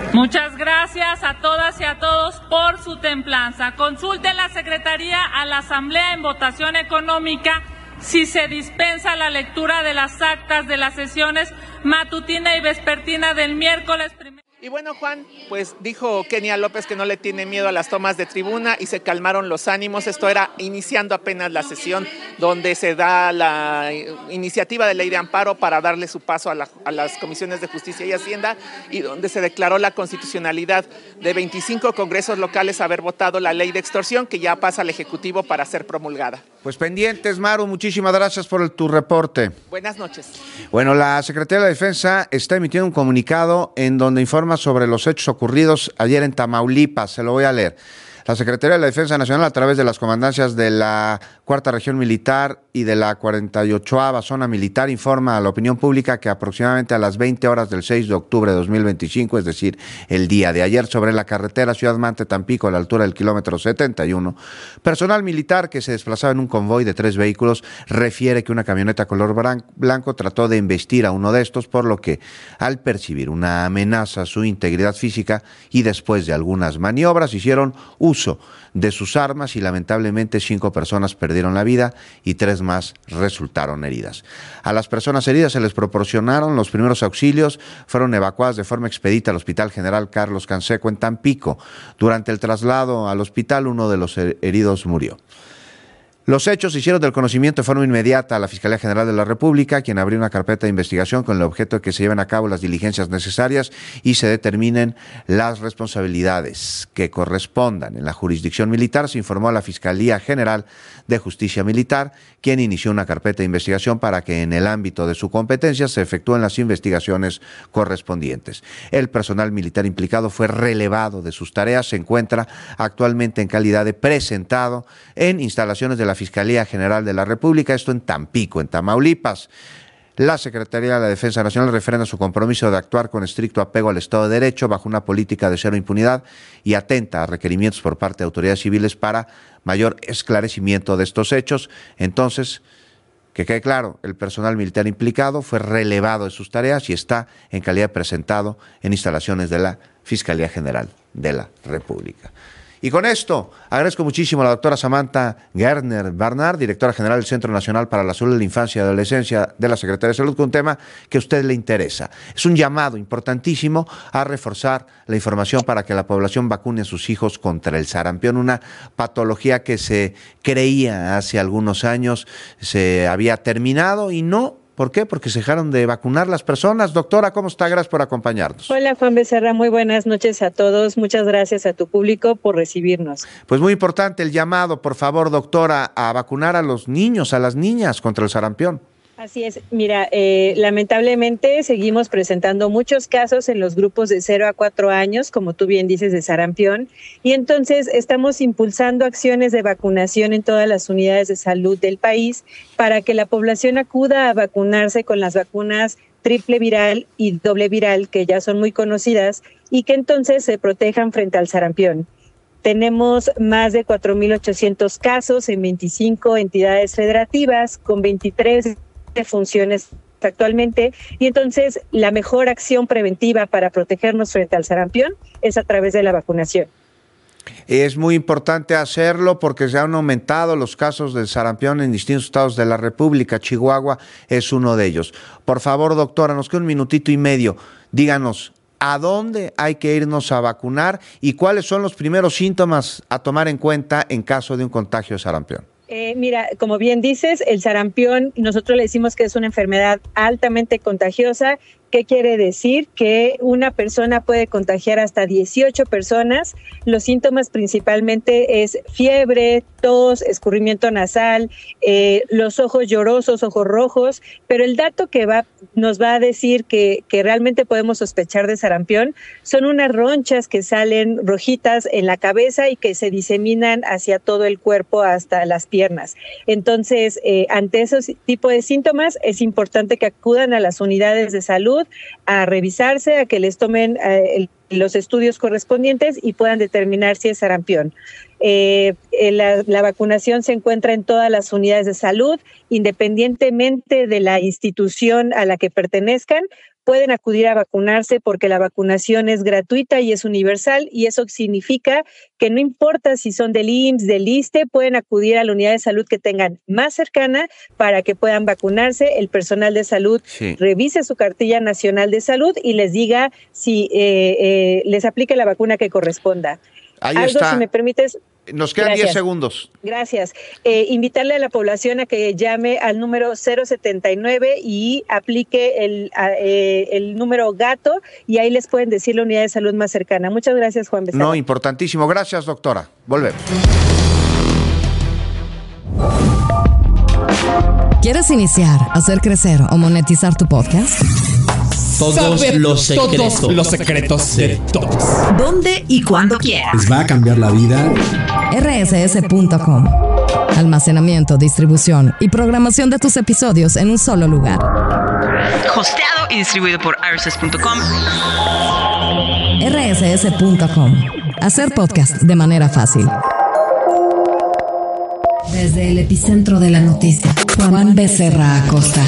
Muchas gracias a todas y a todos por su templanza. Consulte la Secretaría a la Asamblea en votación económica si se dispensa la lectura de las actas de las sesiones matutina y vespertina del miércoles primero. Y bueno, Juan, pues dijo Kenia López que no le tiene miedo a las tomas de tribuna y se calmaron los ánimos. Esto era iniciando apenas la sesión donde se da la iniciativa de ley de amparo para darle su paso a, la, a las comisiones de Justicia y Hacienda y donde se declaró la constitucionalidad de veinticinco congresos locales haber votado la ley de extorsión que ya pasa al Ejecutivo para ser promulgada. Pues pendientes, Maru, muchísimas gracias por el, tu reporte. Buenas noches. Bueno, la Secretaría de la Defensa está emitiendo un comunicado en donde informa sobre los hechos ocurridos ayer en Tamaulipas. Se lo voy a leer. La Secretaría de la Defensa Nacional, a través de las comandancias de la Cuarta Región Militar y de la cuarenta y ochava Zona Militar, informa a la opinión pública que aproximadamente a las veinte horas del seis de octubre de dos mil veinticinco, es decir, el día de ayer, sobre la carretera Ciudad Mante-Tampico, a la altura del kilómetro setenta y uno, personal militar que se desplazaba en un convoy de tres vehículos refiere que una camioneta color blanco trató de embestir a uno de estos, por lo que, al percibir una amenaza a su integridad física y después de algunas maniobras, hicieron uso de sus armas y lamentablemente cinco personas perdieron la vida y tres más resultaron heridas. A las personas heridas se les proporcionaron los primeros auxilios, fueron evacuadas de forma expedita al Hospital General Carlos Canseco en Tampico. Durante el traslado al hospital, uno de los heridos murió. Los hechos se hicieron del conocimiento de forma inmediata a la Fiscalía General de la República, quien abrió una carpeta de investigación con el objeto de que se lleven a cabo las diligencias necesarias y se determinen las responsabilidades que correspondan. En la jurisdicción militar se informó a la Fiscalía General de Justicia Militar, quien inició una carpeta de investigación para que en el ámbito de su competencia se efectúen las investigaciones correspondientes. El personal militar implicado fue relevado de sus tareas, se encuentra actualmente en calidad de presentado en instalaciones de la Fiscalía General de la República, esto en Tampico, en Tamaulipas. La Secretaría de la Defensa Nacional refrenda su compromiso de actuar con estricto apego al Estado de Derecho bajo una política de cero impunidad y atenta a requerimientos por parte de autoridades civiles para mayor esclarecimiento de estos hechos. Entonces, que quede claro, el personal militar implicado fue relevado de sus tareas y está en calidad de presentado en instalaciones de la Fiscalía General de la República. Y con esto, agradezco muchísimo a la doctora Samantha Gerner Barnard, directora general del Centro Nacional para la Salud de la Infancia y Adolescencia de la Secretaría de Salud, con un tema que a usted le interesa. Es un llamado importantísimo a reforzar la información para que la población vacune a sus hijos contra el sarampión, una patología que se creía hace algunos años se había terminado y no. ¿Por qué? Porque se dejaron de vacunar las personas. Doctora, ¿cómo está? Gracias por acompañarnos. Hola, Juan Becerra. Muy buenas noches a todos. Muchas gracias a tu público por recibirnos. Pues muy importante el llamado, por favor, doctora, a vacunar a los niños, a las niñas contra el sarampión. Así es. Mira, eh, lamentablemente seguimos presentando muchos casos en los grupos de cero a cuatro años, como tú bien dices, de sarampión. Y entonces estamos impulsando acciones de vacunación en todas las unidades de salud del país para que la población acuda a vacunarse con las vacunas triple viral y doble viral, que ya son muy conocidas, y que entonces se protejan frente al sarampión. Tenemos más de cuatro mil ochocientos casos en veinticinco entidades federativas, con veintitrés de funciones actualmente, y entonces la mejor acción preventiva para protegernos frente al sarampión es a través de la vacunación. Es muy importante hacerlo porque se han aumentado los casos del sarampión en distintos estados de la República. Chihuahua es uno de ellos. Por favor, doctora, nos queda un minutito y medio. Díganos, ¿a dónde hay que irnos a vacunar y cuáles son los primeros síntomas a tomar en cuenta en caso de un contagio de sarampión? Eh, mira, como bien dices, el sarampión, nosotros le decimos que es una enfermedad altamente contagiosa. ¿Qué quiere decir? Que una persona puede contagiar hasta dieciocho personas. Los síntomas principalmente es fiebre, tos, escurrimiento nasal, eh, los ojos llorosos, ojos rojos, pero el dato que va, nos va a decir que, que realmente podemos sospechar de sarampión son unas ronchas que salen rojitas en la cabeza y que se diseminan hacia todo el cuerpo hasta las piernas. Entonces, eh, ante esos tipos de síntomas es importante que acudan a las unidades de salud a revisarse, a que les tomen eh, el, los estudios correspondientes y puedan determinar si es sarampión. Eh, la, la vacunación se encuentra en todas las unidades de salud, independientemente de la institución a la que pertenezcan. pueden acudir a vacunarse porque la vacunación es gratuita y es universal, y eso significa que no importa si son del I M S S, del ISSSTE, pueden acudir a la unidad de salud que tengan más cercana para que puedan vacunarse. El personal de salud sí. revise su cartilla nacional de salud y les diga si eh, eh, les aplique la vacuna que corresponda. Ahí Algo, está. si me permites. Nos quedan diez segundos. Gracias. Eh, invitarle a la población a que llame al número cero setenta y nueve y aplique el, a, eh, el número gato, y ahí les pueden decir la unidad de salud más cercana. Muchas gracias, Juan Becerra. No, importantísimo. Gracias, doctora. Volvemos. ¿Quieres iniciar, hacer crecer o monetizar tu podcast? Todos Saber los secretos. Todos los secretos de todos. ¿Dónde y cuándo quieras? Les va a cambiar la vida. R S S punto com. Almacenamiento, distribución y programación de tus episodios en un solo lugar. Hosteado y distribuido por R S S punto com. R S S punto com. Hacer podcast de manera fácil. Desde el epicentro de la noticia, Juan Becerra Acosta.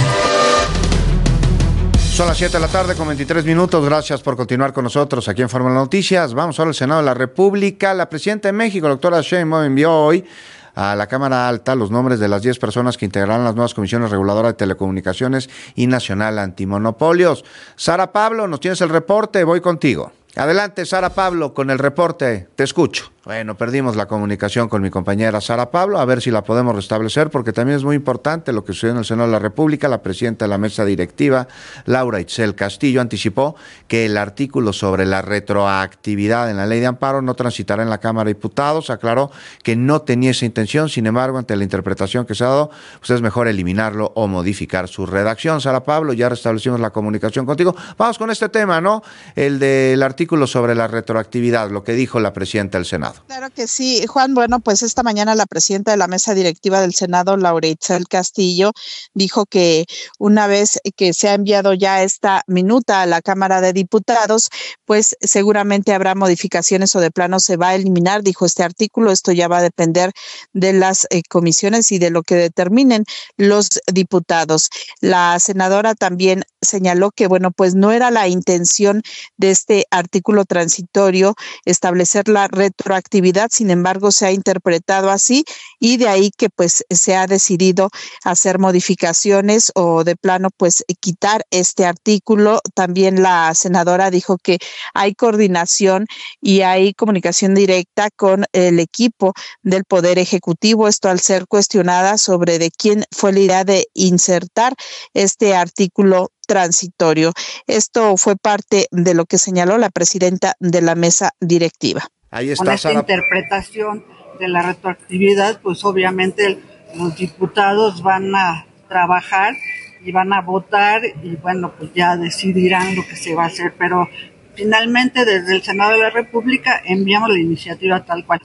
Son las siete de la tarde con veintitrés minutos. Gracias por continuar con nosotros aquí en Fórmula Noticias. Vamos ahora al Senado de la República. La presidenta de México, la doctora Sheinbaum, envió hoy a la Cámara Alta los nombres de las diez personas que integrarán las nuevas comisiones reguladoras de telecomunicaciones y Nacional Antimonopolios. Sara Pablo, nos tienes el reporte, voy contigo. Adelante, Sara Pablo, con el reporte, te escucho. Bueno, perdimos la comunicación con mi compañera Sara Pablo, a ver si la podemos restablecer, porque también es muy importante lo que sucedió en el Senado de la República. La presidenta de la mesa directiva, Laura Itzel Castillo, anticipó que el artículo sobre la retroactividad en la ley de amparo no transitará en la Cámara de Diputados. Aclaró que no tenía esa intención, sin embargo, ante la interpretación que se ha dado, pues es mejor eliminarlo o modificar su redacción. Sara Pablo, ya restablecimos la comunicación contigo. Vamos con este tema, ¿no? El del artículo sobre la retroactividad, lo que dijo la presidenta del Senado. Claro que sí, Juan. Bueno, pues esta mañana la presidenta de la mesa directiva del Senado, Laura Itzel Castillo, dijo que una vez que se ha enviado ya esta minuta a la Cámara de Diputados, pues seguramente habrá modificaciones o de plano se va a eliminar, dijo, este artículo. Esto ya va a depender de las eh, comisiones y de lo que determinen los diputados. La senadora también señaló que, bueno, pues no era la intención de este artículo transitorio establecer la retroactividad, sin embargo se ha interpretado así, y de ahí que pues se ha decidido hacer modificaciones o de plano pues quitar este artículo. También la senadora dijo que hay coordinación y hay comunicación directa con el equipo del Poder Ejecutivo, esto al ser cuestionada sobre de quién fue la idea de insertar este artículo transitorio. Esto fue parte de lo que señaló la presidenta de la mesa directiva. Ahí está, con esta Sara. interpretación de la retroactividad, pues obviamente los diputados van a trabajar y van a votar y bueno, pues ya decidirán lo que se va a hacer, pero finalmente desde el Senado de la República enviamos la iniciativa tal cual.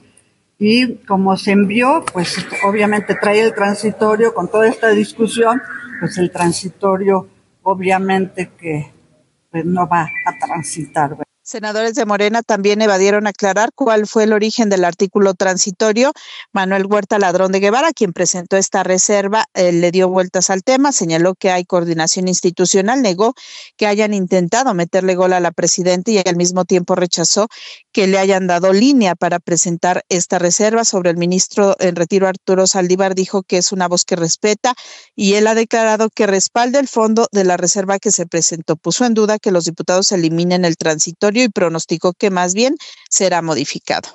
Y como se envió, pues obviamente trae el transitorio con toda esta discusión, pues el transitorio obviamente que pues no va a transitar. Senadores de Morena también evadieron aclarar cuál fue el origen del artículo transitorio. Manuel Huerta Ladrón de Guevara, quien presentó esta reserva, eh, le dio vueltas al tema, señaló que hay coordinación institucional, negó que hayan intentado meterle gol a la presidenta y al mismo tiempo rechazó que le hayan dado línea para presentar esta reserva. Sobre el ministro en retiro Arturo Saldívar, dijo que es una voz que respeta y él ha declarado que respalda el fondo de la reserva que se presentó. Puso en duda que los diputados eliminen el transitorio y pronosticó que más bien será modificado.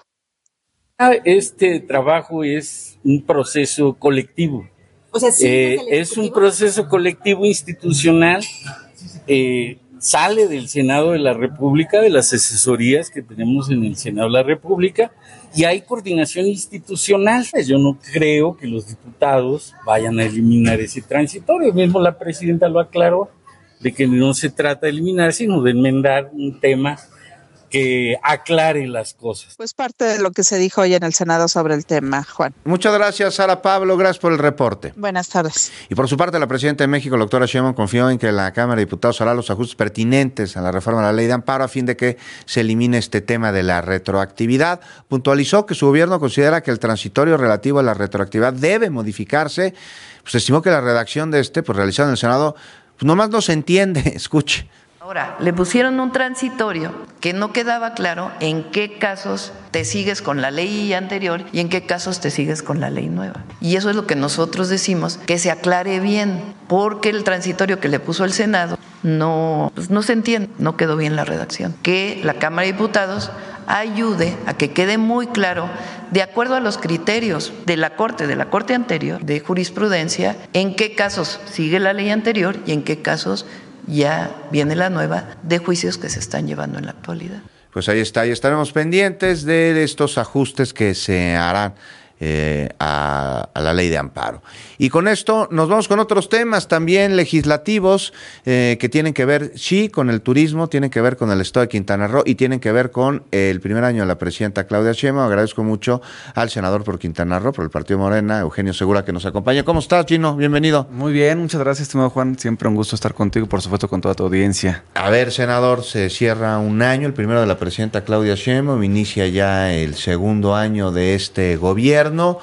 Este trabajo es un proceso colectivo. O sea, sí, eh, es un proceso colectivo institucional. Eh, sale del Senado de la República, de las asesorías que tenemos en el Senado de la República, y hay coordinación institucional. Yo no creo que los diputados vayan a eliminar ese transitorio. Mismo la presidenta lo aclaró, de que no se trata de eliminar, sino de enmendar un tema que aclare las cosas. Pues parte de lo que se dijo hoy en el Senado sobre el tema, Juan. Muchas gracias, Sara Pablo, gracias por el reporte. Buenas tardes. Y por su parte, la presidenta de México, la doctora Sheinbaum, confió en que la Cámara de Diputados hará los ajustes pertinentes a la reforma de la ley de amparo a fin de que se elimine este tema de la retroactividad. Puntualizó que su gobierno considera que el transitorio relativo a la retroactividad debe modificarse. Pues estimó que la redacción de este, pues realizada en el Senado, pues nomás no se entiende, escuche. Ahora, le pusieron un transitorio que no quedaba claro en qué casos te sigues con la ley anterior y en qué casos te sigues con la ley nueva. Y eso es lo que nosotros decimos, que se aclare bien, porque el transitorio que le puso el Senado no, pues no se entiende, no quedó bien la redacción. Que la Cámara de Diputados ayude a que quede muy claro, de acuerdo a los criterios de la Corte, de la Corte anterior, de jurisprudencia, en qué casos sigue la ley anterior y en qué casos ya viene la nueva de juicios que se están llevando en la actualidad. Pues ahí está, y estaremos pendientes de estos ajustes que se harán eh, a, a la ley de amparo. Y con esto nos vamos con otros temas también legislativos eh, que tienen que ver, sí, con el turismo, tienen que ver con el estado de Quintana Roo y tienen que ver con el primer año de la presidenta Claudia Sheinbaum. Agradezco mucho al senador por Quintana Roo, por el Partido Morena, Eugenio Segura, que nos acompaña. ¿Cómo estás, Gino? Bienvenido. Muy bien, muchas gracias, estimado Juan. Siempre un gusto estar contigo, por supuesto, con toda tu audiencia. A ver, senador, se cierra un año, el primero de la presidenta Claudia Sheinbaum, inicia ya el segundo año de este gobierno.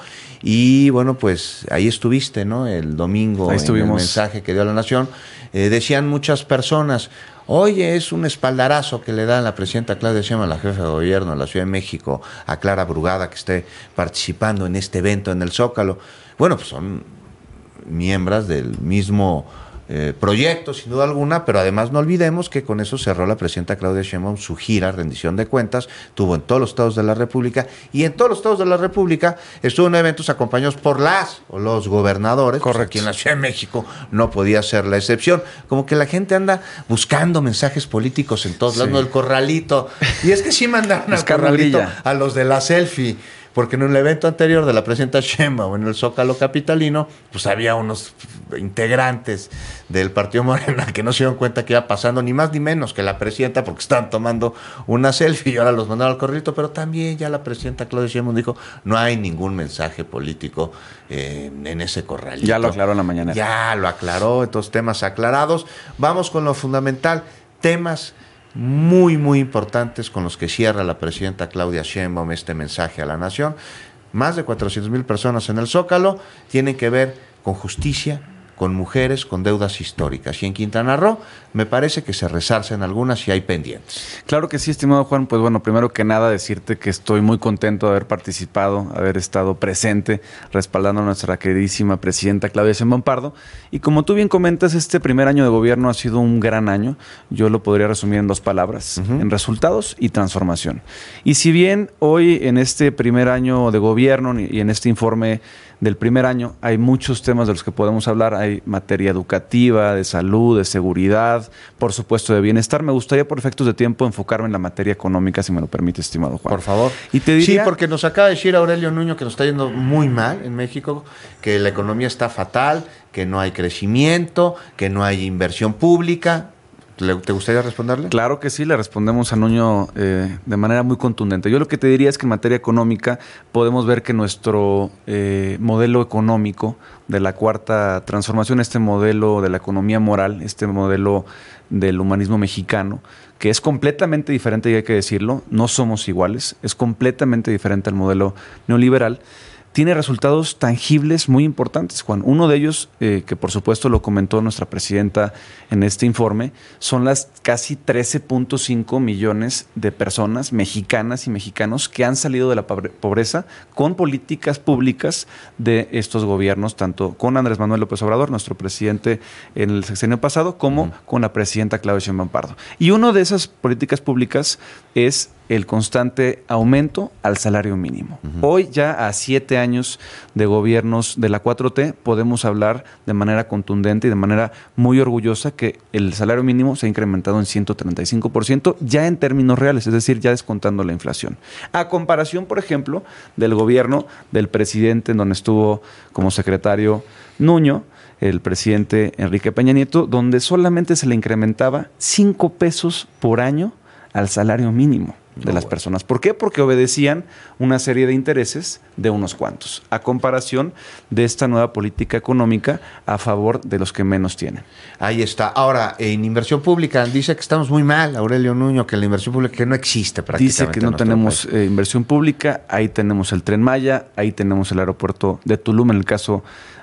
Y bueno, pues ahí estuviste, ¿no? El domingo, en el mensaje que dio a la Nación, eh, decían muchas personas, oye, es un espaldarazo que le da la presidenta Claudia Sheinbaum, la jefa de gobierno de la Ciudad de México, a Clara Brugada, que esté participando en este evento en el Zócalo. Bueno, pues son miembros del mismo Eh, proyecto, sin duda alguna, pero además no olvidemos que con eso cerró la presidenta Claudia Sheinbaum su gira, rendición de cuentas, tuvo en todos los estados de la República, y en todos los estados de la República estuvo en eventos acompañados por las o los gobernadores. Correcto. Pues aquí en la Ciudad de México no podía ser la excepción. Como que la gente anda buscando mensajes políticos en todos lados, sí. No, el corralito. Y es que sí mandaron al corralito brilla. A los de la selfie. Porque en el evento anterior de la presidenta Sheinbaum en el Zócalo capitalino, pues había unos integrantes del Partido Morena que no se dieron cuenta que iba pasando ni más ni menos que la presidenta, porque estaban tomando una selfie y ahora los mandaron al corralito. Pero también ya la presidenta Claudia Sheinbaum dijo, no hay ningún mensaje político eh, en ese corralito. Ya lo aclaró en la mañana. Ya lo aclaró, estos temas aclarados. Vamos con lo fundamental, temas muy, muy importantes con los que cierra la presidenta Claudia Sheinbaum este mensaje a la nación. Más de cuatrocientas mil personas en el Zócalo, tienen que ver con justicia, con mujeres, con deudas históricas. Y en Quintana Roo me parece que se resarcen algunas y hay pendientes. Claro que sí, estimado Juan. Pues bueno, primero que nada decirte que estoy muy contento de haber participado, haber estado presente, respaldando a nuestra queridísima presidenta Claudia Sheinbaum Pardo. Y como tú bien comentas, este primer año de gobierno ha sido un gran año. Yo lo podría resumir en dos palabras, uh-huh. en resultados y transformación. Y si bien hoy en este primer año de gobierno y en este informe del primer año hay muchos temas de los que podemos hablar, hay materia educativa, de salud, de seguridad, por supuesto de bienestar. Me gustaría por efectos de tiempo enfocarme en la materia económica, si me lo permite, estimado Juan. Por favor. Y te diría, sí, porque nos acaba de decir Aurelio Nuño que nos está yendo muy mal en México, que la economía está fatal, que no hay crecimiento, que no hay inversión pública. ¿Te gustaría responderle? Claro que sí, le respondemos a Nuño eh, de manera muy contundente. Yo lo que te diría es que en materia económica podemos ver que nuestro eh, modelo económico de la cuarta transformación, este modelo de la economía moral, este modelo del humanismo mexicano, que es completamente diferente, y hay que decirlo, no somos iguales, es completamente diferente al modelo neoliberal, tiene resultados tangibles muy importantes, Juan. Uno de ellos, eh, que por supuesto lo comentó nuestra presidenta en este informe, son las casi trece punto cinco millones de personas mexicanas y mexicanos que han salido de la pobreza con políticas públicas de estos gobiernos, tanto con Andrés Manuel López Obrador, nuestro presidente en el sexenio pasado, como uh-huh. con la presidenta Claudia Sheinbaum Pardo. Y una de esas políticas públicas es el constante aumento al salario mínimo. Uh-huh. Hoy, ya a siete años de gobiernos de la cuatro T, podemos hablar de manera contundente y de manera muy orgullosa que el salario mínimo se ha incrementado en ciento treinta y cinco por ciento ya en términos reales, es decir, ya descontando la inflación. A comparación, por ejemplo, del gobierno del presidente, en donde estuvo como secretario Nuño, el presidente Enrique Peña Nieto, donde solamente se le incrementaba cinco pesos por año al salario mínimo de las personas. ¿Por qué? Porque obedecían una serie de intereses de unos cuantos, a comparación de esta nueva política económica a favor de los que menos tienen. Ahí está. Ahora, en inversión pública, dice que estamos muy mal, Aurelio Nuño, que la inversión pública que no existe prácticamente. Dice que no tenemos eh, inversión pública, ahí tenemos el Tren Maya, ahí tenemos el aeropuerto de Tulum, en el caso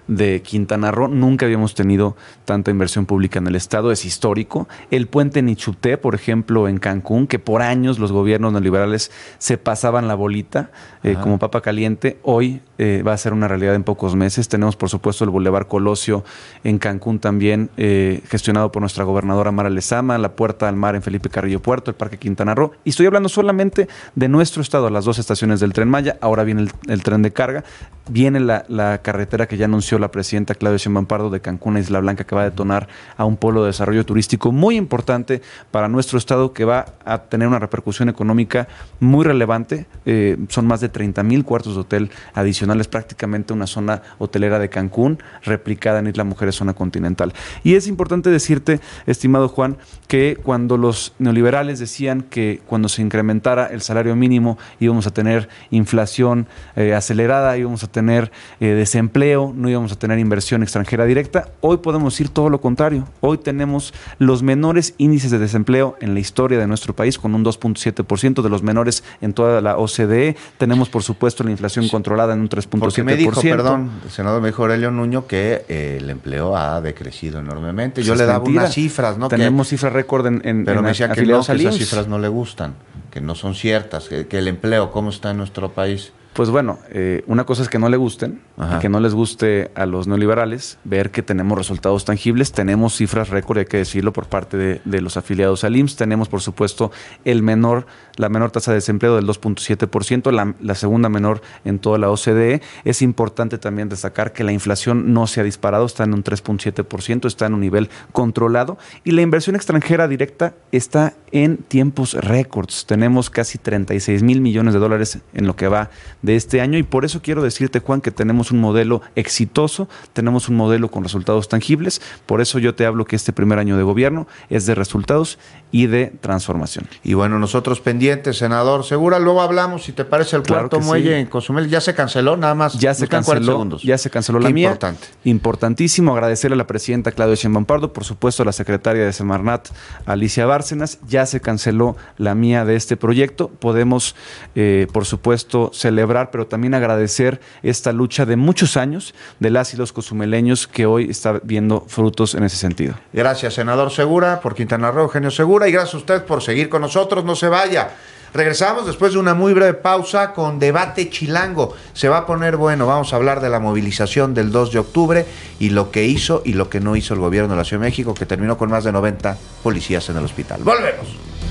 de Quintana Roo. Nunca habíamos tenido tanta inversión pública en el estado, es histórico. El puente Nichupté, por ejemplo, en Cancún, que por años los gobiernos neoliberales se pasaban la bolita eh, como papa caliente, hoy eh, va a ser una realidad en pocos meses. Tenemos, por supuesto, el Boulevard Colosio en Cancún también, eh, gestionado por nuestra gobernadora Mara Lezama, la Puerta al Mar en Felipe Carrillo Puerto, el Parque Quintana Roo. Y estoy hablando solamente de nuestro estado, las dos estaciones del Tren Maya. Ahora viene el, el tren de carga, viene la, la carretera que ya anunció la presidenta Claudia Sheinbaum Pardo de Cancún a Isla Blanca, que va a detonar a un polo de desarrollo turístico muy importante para nuestro estado, que va a tener una repercusión económica muy relevante. Eh, son más de treinta mil cuartos de hotel adicionales, prácticamente una zona hotelera de Cancún replicada en Isla Mujeres, zona continental. Y es importante decirte, estimado Juan, que cuando los neoliberales decían que cuando se incrementara el salario mínimo íbamos a tener inflación eh, acelerada, íbamos a tener eh, desempleo, no íbamos a tener inversión extranjera directa, hoy podemos decir todo lo contrario. Hoy tenemos los menores índices de desempleo en la historia de nuestro país, con un dos punto siete por ciento, de los menores en toda la O C D E. Tenemos, por supuesto, la inflación controlada en un tres punto siete por ciento. Porque me dijo, perdón, el senador me dijo Aurelio Nuño, que eh, el empleo ha decrecido enormemente. Yo Pues le es daba mentira. unas cifras, ¿no? Tenemos que, cifras récord en, en Pero en me decía que no, afiliados que al esas I M S S. cifras no le gustan, que no son ciertas, que, que el empleo, ¿cómo está en nuestro país? Pues bueno, eh, una cosa es que no le gusten, y que no les guste a los neoliberales ver que tenemos resultados tangibles. Tenemos cifras récord, hay que decirlo, por parte de, de los afiliados al I M S S. Tenemos, por supuesto, el menor, la menor tasa de desempleo del dos punto siete por ciento, la, la segunda menor en toda la O C D E. Es importante también destacar que la inflación no se ha disparado, está en un tres punto siete por ciento, está en un nivel controlado, y la inversión extranjera directa está en tiempos récords. Tenemos casi treinta y seis mil millones de dólares en lo que va de este año, y por eso quiero decirte, Juan, que tenemos un modelo exitoso, tenemos un modelo con resultados tangibles. Por eso yo te hablo que este primer año de gobierno es de resultados y de transformación. Y bueno, nosotros pendientes, senador Segura, luego hablamos, si te parece, el Claro cuarto que muelle sí. en Cozumel. Ya se canceló, nada más. Ya se Nos quedan cuarenta canceló, segundos. ya se canceló Qué la mía. importante. Importantísimo agradecerle a la presidenta Claudia Sheinbaum Pardo, por supuesto a la secretaria de Semarnat, Alicia Bárcenas. Ya se canceló la mía de este proyecto. Podemos, eh, por supuesto, celebrar, pero también agradecer esta lucha de muchos años de las y los cozumeleños, que hoy está viendo frutos en ese sentido. Gracias, senador Segura, por Quintana Roo, Eugenio Segura, y gracias a usted por seguir con nosotros. No se vaya. Regresamos después de una muy breve pausa con Debate Chilango. Se va a poner bueno. Vamos a hablar de la movilización del dos de octubre y lo que hizo y lo que no hizo el gobierno de la Ciudad de México, que terminó con más de noventa policías en el hospital. ¡Volvemos!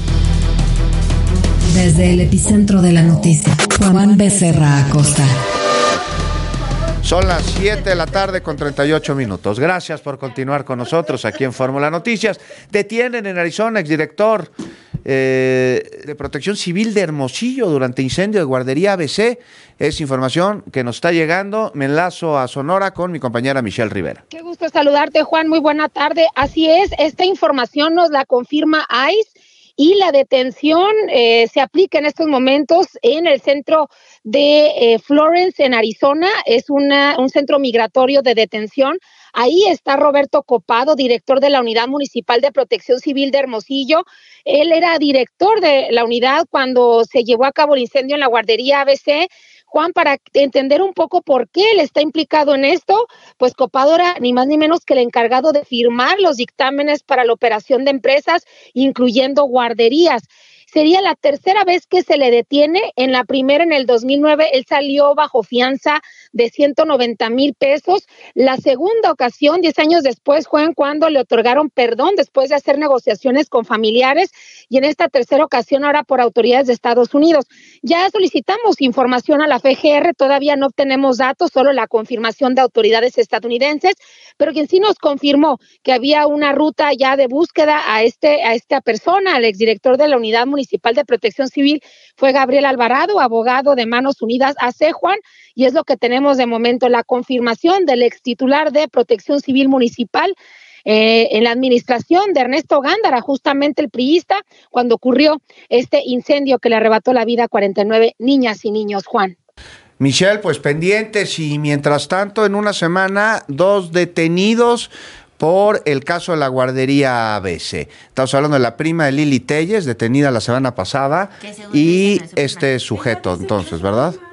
Desde el epicentro de la noticia, Juan Becerra Acosta. Son las siete de la tarde con treinta y ocho minutos. Gracias por continuar con nosotros aquí en Fórmula Noticias. Detienen en Arizona exdirector eh, de Protección Civil de Hermosillo durante incendio de guardería A B C. Es información que nos está llegando. Me enlazo a Sonora con mi compañera Michelle Rivera. Qué gusto saludarte, Juan. Muy buena tarde. Así es, esta información nos la confirma I C E. Y la detención eh, se aplica en estos momentos en el centro de eh, Florence, en Arizona. Es una, un centro migratorio de detención. Ahí está Roberto Copado, director de la Unidad Municipal de Protección Civil de Hermosillo. Él era director de la unidad cuando se llevó a cabo el incendio en la guardería A B C. Juan, para entender un poco por qué él está implicado en esto, pues Copado era ni más ni menos que el encargado de firmar los dictámenes para la operación de empresas, incluyendo guarderías. Sería la tercera vez que se le detiene. En la primera, en el dos mil nueve, él salió bajo fianza de ciento noventa mil pesos. La segunda ocasión, diez años después, Juan, cuando le otorgaron perdón después de hacer negociaciones con familiares. Y en esta tercera ocasión, ahora por autoridades de Estados Unidos. Ya solicitamos información a la F G R, todavía no obtenemos datos, solo la confirmación de autoridades estadounidenses, pero quien sí nos confirmó que había una ruta ya de búsqueda a, este, a esta persona, al exdirector de la Unidad Municipal de Protección Civil, fue Gabriel Alvarado, abogado de Manos Unidas A C, Juan, y es lo que tenemos de momento, la confirmación del ex titular de Protección Civil Municipal eh, en la administración de Ernesto Gándara, justamente el priista, cuando ocurrió este incendio que le arrebató la vida a cuarenta y nueve niñas y niños, Juan. Michelle, pues pendientes, y mientras tanto, en una semana, dos detenidos por el caso de la guardería A B C. Estamos hablando de la prima de Lili Telles, detenida la semana pasada, y este sujeto, entonces, ¿verdad?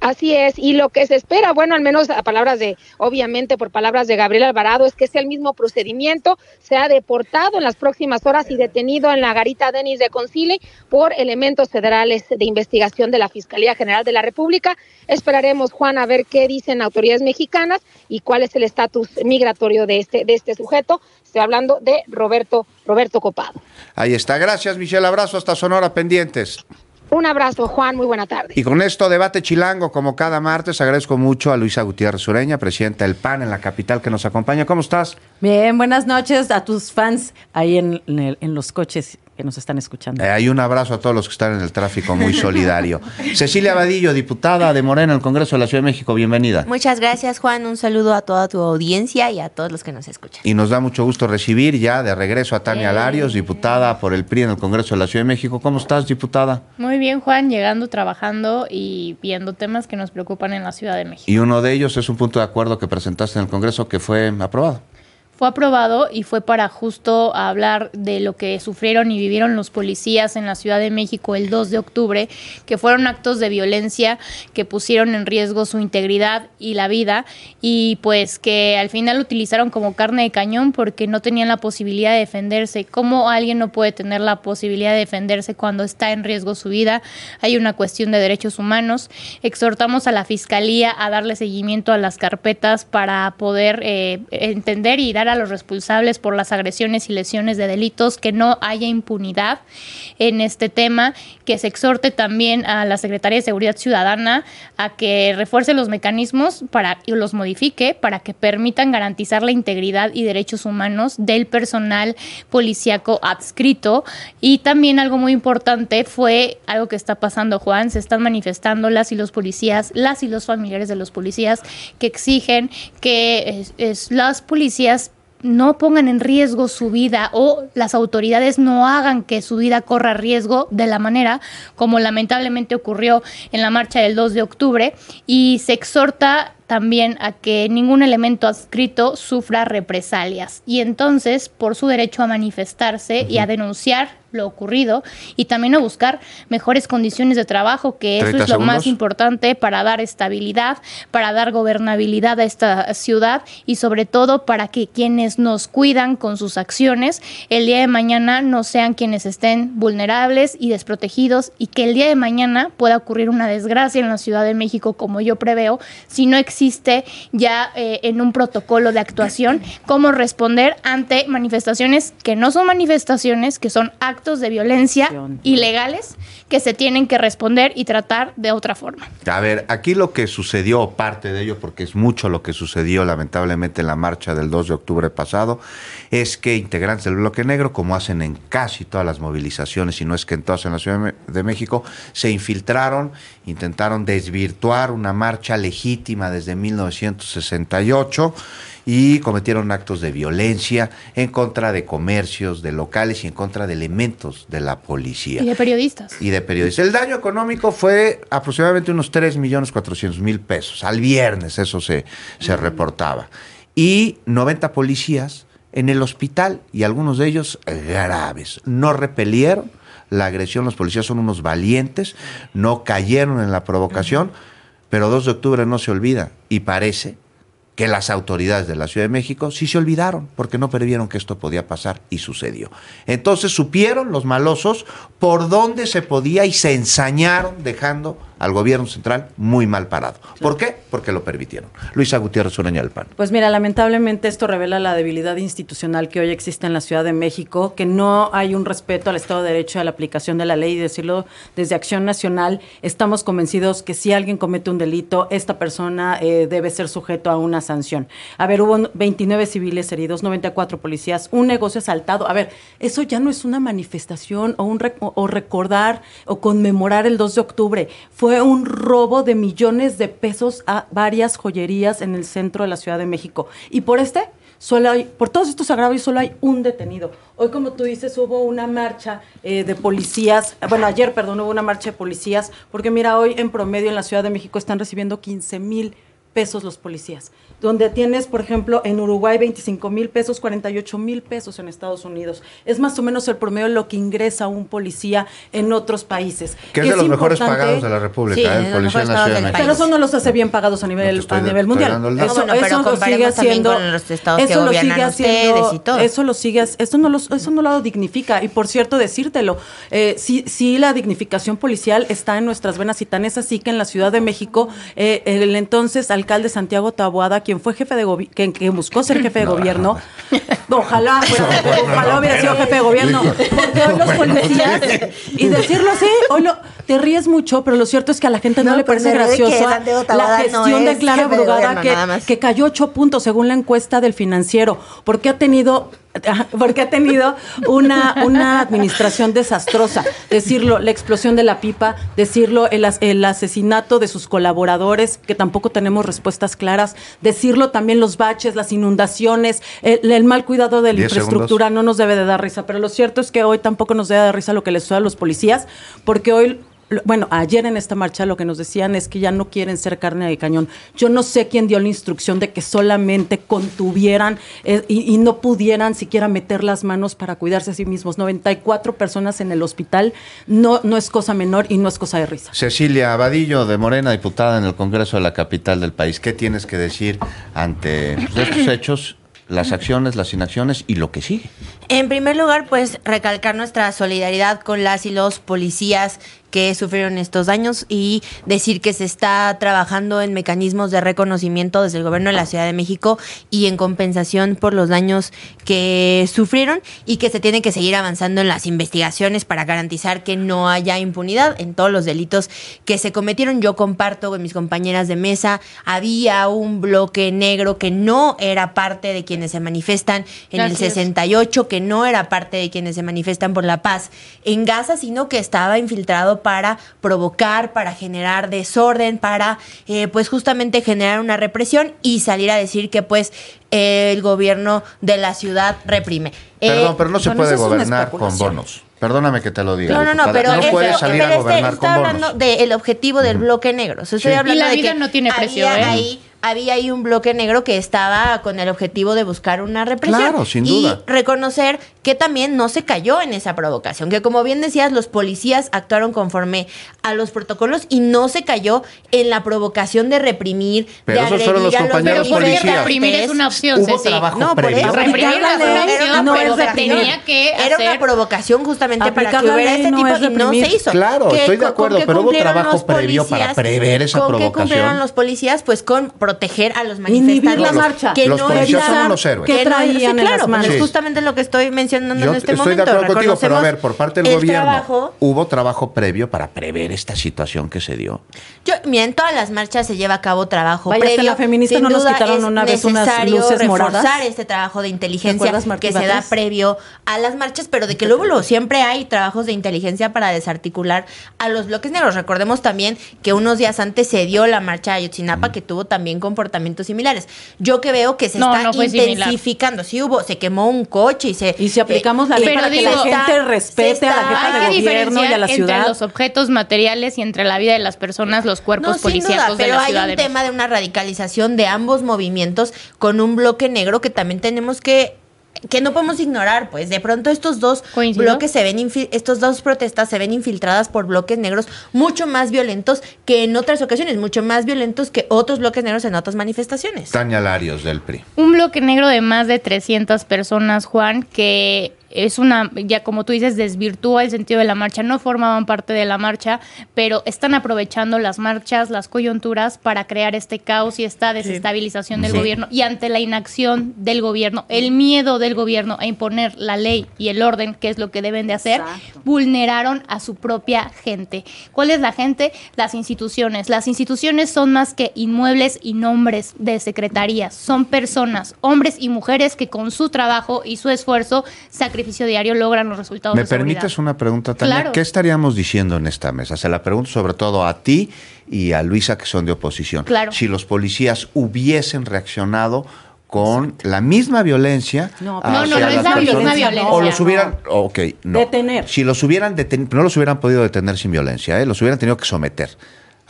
Así es, y lo que se espera, bueno, al menos a palabras de, obviamente por palabras de Gabriel Alvarado, es que sea el mismo procedimiento, sea deportado en las próximas horas y detenido en la garita Denis de Concili por elementos federales de investigación de la Fiscalía General de la República. Esperaremos, Juan, a ver qué dicen autoridades mexicanas y cuál es el estatus migratorio de este, de este sujeto. Estoy hablando de Roberto, Roberto Copado. Ahí está, gracias Michelle, abrazo hasta Sonora, pendientes. Un abrazo, Juan, muy buena tarde. Y con esto, Debate Chilango, como cada martes, agradezco mucho a Luisa Gutiérrez Ureña, presidenta del P A N en la capital, que nos acompaña. ¿Cómo estás? Bien, buenas noches a tus fans ahí en, en, el, en los coches que nos están escuchando. Eh, hay un abrazo a todos los que están en el tráfico, muy solidario. Cecilia Vadillo, diputada de Morena en el Congreso de la Ciudad de México, bienvenida. Muchas gracias, Juan, un saludo a toda tu audiencia y a todos los que nos escuchan. Y nos da mucho gusto recibir ya de regreso a Tania eh. Larios, diputada por el P R I en el Congreso de la Ciudad de México. ¿Cómo estás, diputada? Muy bien, Juan, llegando, trabajando y viendo temas que nos preocupan en la Ciudad de México. Y uno de ellos es un punto de acuerdo que presentaste en el Congreso que fue aprobado. Fue aprobado y fue para justo hablar de lo que sufrieron y vivieron los policías en la Ciudad de México el dos de octubre, que fueron actos de violencia que pusieron en riesgo su integridad y la vida, y pues que al final utilizaron como carne de cañón porque no tenían la posibilidad de defenderse. ¿Cómo alguien no puede tener la posibilidad de defenderse cuando está en riesgo su vida? Hay una cuestión de derechos humanos. Exhortamos a la Fiscalía a darle seguimiento a las carpetas para poder eh, entender y dar a los responsables por las agresiones y lesiones de delitos, que no haya impunidad en este tema, que se exhorte también a la Secretaría de Seguridad Ciudadana a que refuerce los mecanismos para, y los modifique para que permitan garantizar la integridad y derechos humanos del personal policíaco adscrito. Y también algo muy importante fue algo que está pasando, Juan, se están manifestando las y los policías, las y los familiares de los policías que exigen que es, es, las policías no pongan en riesgo su vida o las autoridades no hagan que su vida corra riesgo de la manera como lamentablemente ocurrió en la marcha del dos de octubre, y se exhorta también a que ningún elemento adscrito sufra represalias, y entonces por su derecho a manifestarse uh-huh. y a denunciar lo ocurrido y también a buscar mejores condiciones de trabajo, que eso es lo segundos. Más importante para dar estabilidad, para dar gobernabilidad a esta ciudad y sobre todo para que quienes nos cuidan con sus acciones el día de mañana no sean quienes estén vulnerables y desprotegidos, y que el día de mañana pueda ocurrir una desgracia en la Ciudad de México como yo preveo si no existe ya eh, en un protocolo de actuación cómo responder ante manifestaciones que no son manifestaciones, que son actos de violencia ilegales que se tienen que responder y tratar de otra forma. A ver, aquí lo que sucedió, parte de ello, porque es mucho lo que sucedió lamentablemente en la marcha del dos de octubre pasado, es que integrantes del Bloque Negro, como hacen en casi todas las movilizaciones, y no es que en todas en la Ciudad de México, se infiltraron, intentaron desvirtuar una marcha legítima desde mil novecientos sesenta y ocho, y cometieron actos de violencia en contra de comercios, de locales y en contra de elementos de la policía. Y de periodistas. Y de periodistas. El daño económico fue aproximadamente unos tres millones cuatrocientos mil pesos. Al viernes eso se, se reportaba. Y noventa policías en el hospital, y algunos de ellos graves. No repelieron la agresión, los policías son unos valientes, no cayeron en la provocación, uh-huh. pero dos de octubre no se olvida, y parece que las autoridades de la Ciudad de México sí se olvidaron, porque no previeron que esto podía pasar, y sucedió. Entonces supieron los malosos por dónde se podía y se ensañaron, dejando al gobierno central muy mal parado. Claro. ¿Por qué? Porque lo permitieron. Luisa Gutiérrez Ureña del P A N. Pues mira, lamentablemente esto revela la debilidad institucional que hoy existe en la Ciudad de México, que no hay un respeto al Estado de Derecho y a la aplicación de la ley, y decirlo desde Acción Nacional, estamos convencidos que si alguien comete un delito, esta persona eh, debe ser sujeto a una sanción. A ver, hubo veintinueve civiles heridos, noventa y cuatro policías, un negocio asaltado. A ver, eso ya no es una manifestación o, un rec- o recordar o conmemorar el dos de octubre. Fue un robo de millones de pesos a varias joyerías en el centro de la Ciudad de México. Y por este, solo hay, por todos estos agravios, solo hay un detenido. Hoy, como tú dices, hubo una marcha eh, de policías, bueno, ayer, perdón, hubo una marcha de policías, porque mira, hoy en promedio en la Ciudad de México están recibiendo quince mil pesos los policías. Donde tienes, por ejemplo, en Uruguay veinticinco mil pesos, cuarenta y ocho mil pesos en Estados Unidos. Es más o menos el promedio de lo que ingresa un policía en otros países. Que es de los mejores pagados de la República, sí, ¿eh? El policía en la Ciudad de México. Pero eso no los hace bien pagados a nivel, estoy, a nivel mundial. No, eso bueno, pero eso lo sigue haciendo, con los estados que eso lo gobiernan sigue haciendo, ustedes y todo. Eso lo sigue, eso no, los, eso no lo dignifica. Y por cierto, decírtelo, eh, sí, sí la dignificación policial está en nuestras venas y tan es así que en la Ciudad de México, eh, el entonces alcalde Santiago Taboada, quien fue jefe de gobierno, que, que buscó ser jefe de no, gobierno, no. ojalá, bueno, ojalá hubiera sido jefe de gobierno, porque hoy los policías, y decirlo así, hoy lo, te ríes mucho, pero lo cierto es que a la gente no, no le parece gracioso la gestión no de Clara Brugada, que, que cayó ocho puntos según la encuesta del Financiero, porque ha tenido... porque ha tenido una, una administración desastrosa, decirlo, la explosión de la pipa, decirlo, el, el asesinato de sus colaboradores, que tampoco tenemos respuestas claras, decirlo también los baches, las inundaciones, el, el mal cuidado de la infraestructura, segundos. No nos debe de dar risa, pero lo cierto es que hoy tampoco nos debe dar risa lo que les sucede a los policías, porque hoy... Bueno, ayer en esta marcha lo que nos decían es que ya no quieren ser carne de cañón. Yo no sé quién dio la instrucción de que solamente contuvieran eh, y, y no pudieran siquiera meter las manos para cuidarse a sí mismos. noventa y cuatro personas en el hospital no, no es cosa menor y no es cosa de risa. Cecilia Vadillo, de Morena, diputada en el Congreso de la capital del país. ¿Qué tienes que decir ante estos hechos, las acciones, las inacciones y lo que sigue? En primer lugar, pues recalcar nuestra solidaridad con las y los policías que sufrieron estos daños y decir que se está trabajando en mecanismos de reconocimiento desde el gobierno de la Ciudad de México y en compensación por los daños que sufrieron y que se tiene que seguir avanzando en las investigaciones para garantizar que no haya impunidad en todos los delitos que se cometieron. Yo comparto con mis compañeras de mesa, había un bloque negro que no era parte de quienes se manifiestan en el sesenta y ocho, que no era parte de quienes se manifiestan por la paz en Gaza, sino que estaba infiltrado para provocar, para generar desorden, para eh, pues justamente generar una represión y salir a decir que pues eh, el gobierno de la ciudad reprime. Perdón, eh, pero no se puede gobernar con bonos. Perdóname que te lo diga. No, no, no, pero no eso, puede salir pero a gobernar este, con está bonos. hablando del objetivo del bloque negro. O sea, estoy sí. hablando y la de vida que no tiene precio, había ¿eh? ahí había ahí un bloque negro que estaba con el objetivo de buscar una represión. Claro, sin duda. Y reconocer que también no se cayó en esa provocación, que como bien decías, los policías actuaron conforme a los protocolos y no se cayó en la provocación de reprimir, pero de agredir fueron los a los compañeros policías. Reprimir es una opción, Hubo Ceci. trabajo no, por previo. eso, reprimir es una opción, no pero es se tenía que Era hacer... una provocación justamente para que la hubiera ley este no tipo es y no se hizo. Claro, ¿Qué- estoy de con- acuerdo, con qué pero hubo cumplieron trabajo los previo para policías? prever esa ¿Con qué provocación? cumplieron los policías? Pues con proteger a los Inhibir manifestantes. la marcha. Que Los no policías era- son unos héroes. ¿Qué que no- traían sí, en claro, las manos? pues es Sí. justamente lo que estoy mencionando Yo en este estoy momento. de acuerdo contigo, pero a Reconocemos ver, por parte del el gobierno, trabajo. ¿hubo trabajo previo para prever esta situación que se dio? Yo, mira, en todas las marchas se lleva a cabo trabajo Vaya, hasta previo. la feminista Sin no nos duda quitaron es una vez unas necesario luces reforzar moradas. este trabajo de ¿Te inteligencia acuerdas, Martí que se da Batres? previo a las marchas, pero de que luego lo, siempre hay trabajos de inteligencia para desarticular a los bloques negros. Recordemos también que unos días antes se dio la marcha de Ayotzinapa, mm. que tuvo también comportamientos similares. Yo que veo que se No, está no fue intensificando. Sí hubo, se quemó un coche y se... Y si aplicamos la ley pero para que digo, la gente respete a la jefa hay de que gobierno y a la diferenciar ciudad. entre los objetos materiales y entre la vida de las personas, los cuerpos No, sin policíacos duda, de pero la hay Ciudad un de tema México. de una radicalización de ambos movimientos con un bloque negro que también tenemos que que no podemos ignorar, pues de pronto estos dos ¿Coincido? bloques se ven infi- estos dos protestas se ven infiltradas por bloques negros mucho más violentos que en otras ocasiones, mucho más violentos que otros bloques negros en otras manifestaciones. Tania Larios, del P R I. Un bloque negro de más de trescientas personas, Juan, que es una, ya como tú dices, desvirtúa el sentido de la marcha, no formaban parte de la marcha, pero están aprovechando las marchas, las coyunturas para crear este caos y esta desestabilización del Sí. gobierno. Y ante la inacción del gobierno, el miedo del gobierno a imponer la ley y el orden, que es lo que deben de hacer, Exacto. vulneraron a su propia gente. ¿Cuál es la gente? Las instituciones. Las instituciones son más que inmuebles y nombres de secretarías, son personas, hombres y mujeres que con su trabajo y su esfuerzo sacrifican diario logran los resultados ¿Me de seguridad. permites una pregunta, Tania? Claro. ¿Qué estaríamos diciendo en esta mesa? Se la pregunto sobre todo a ti y a Luisa, que son de oposición. Claro. Si los policías hubiesen reaccionado con Exacto. la misma violencia. No, no, no, no es la misma violencia. O los hubieran, ok, no. Detener. Si los hubieran detenido, no los hubieran podido detener sin violencia, ¿eh? Los hubieran tenido que someter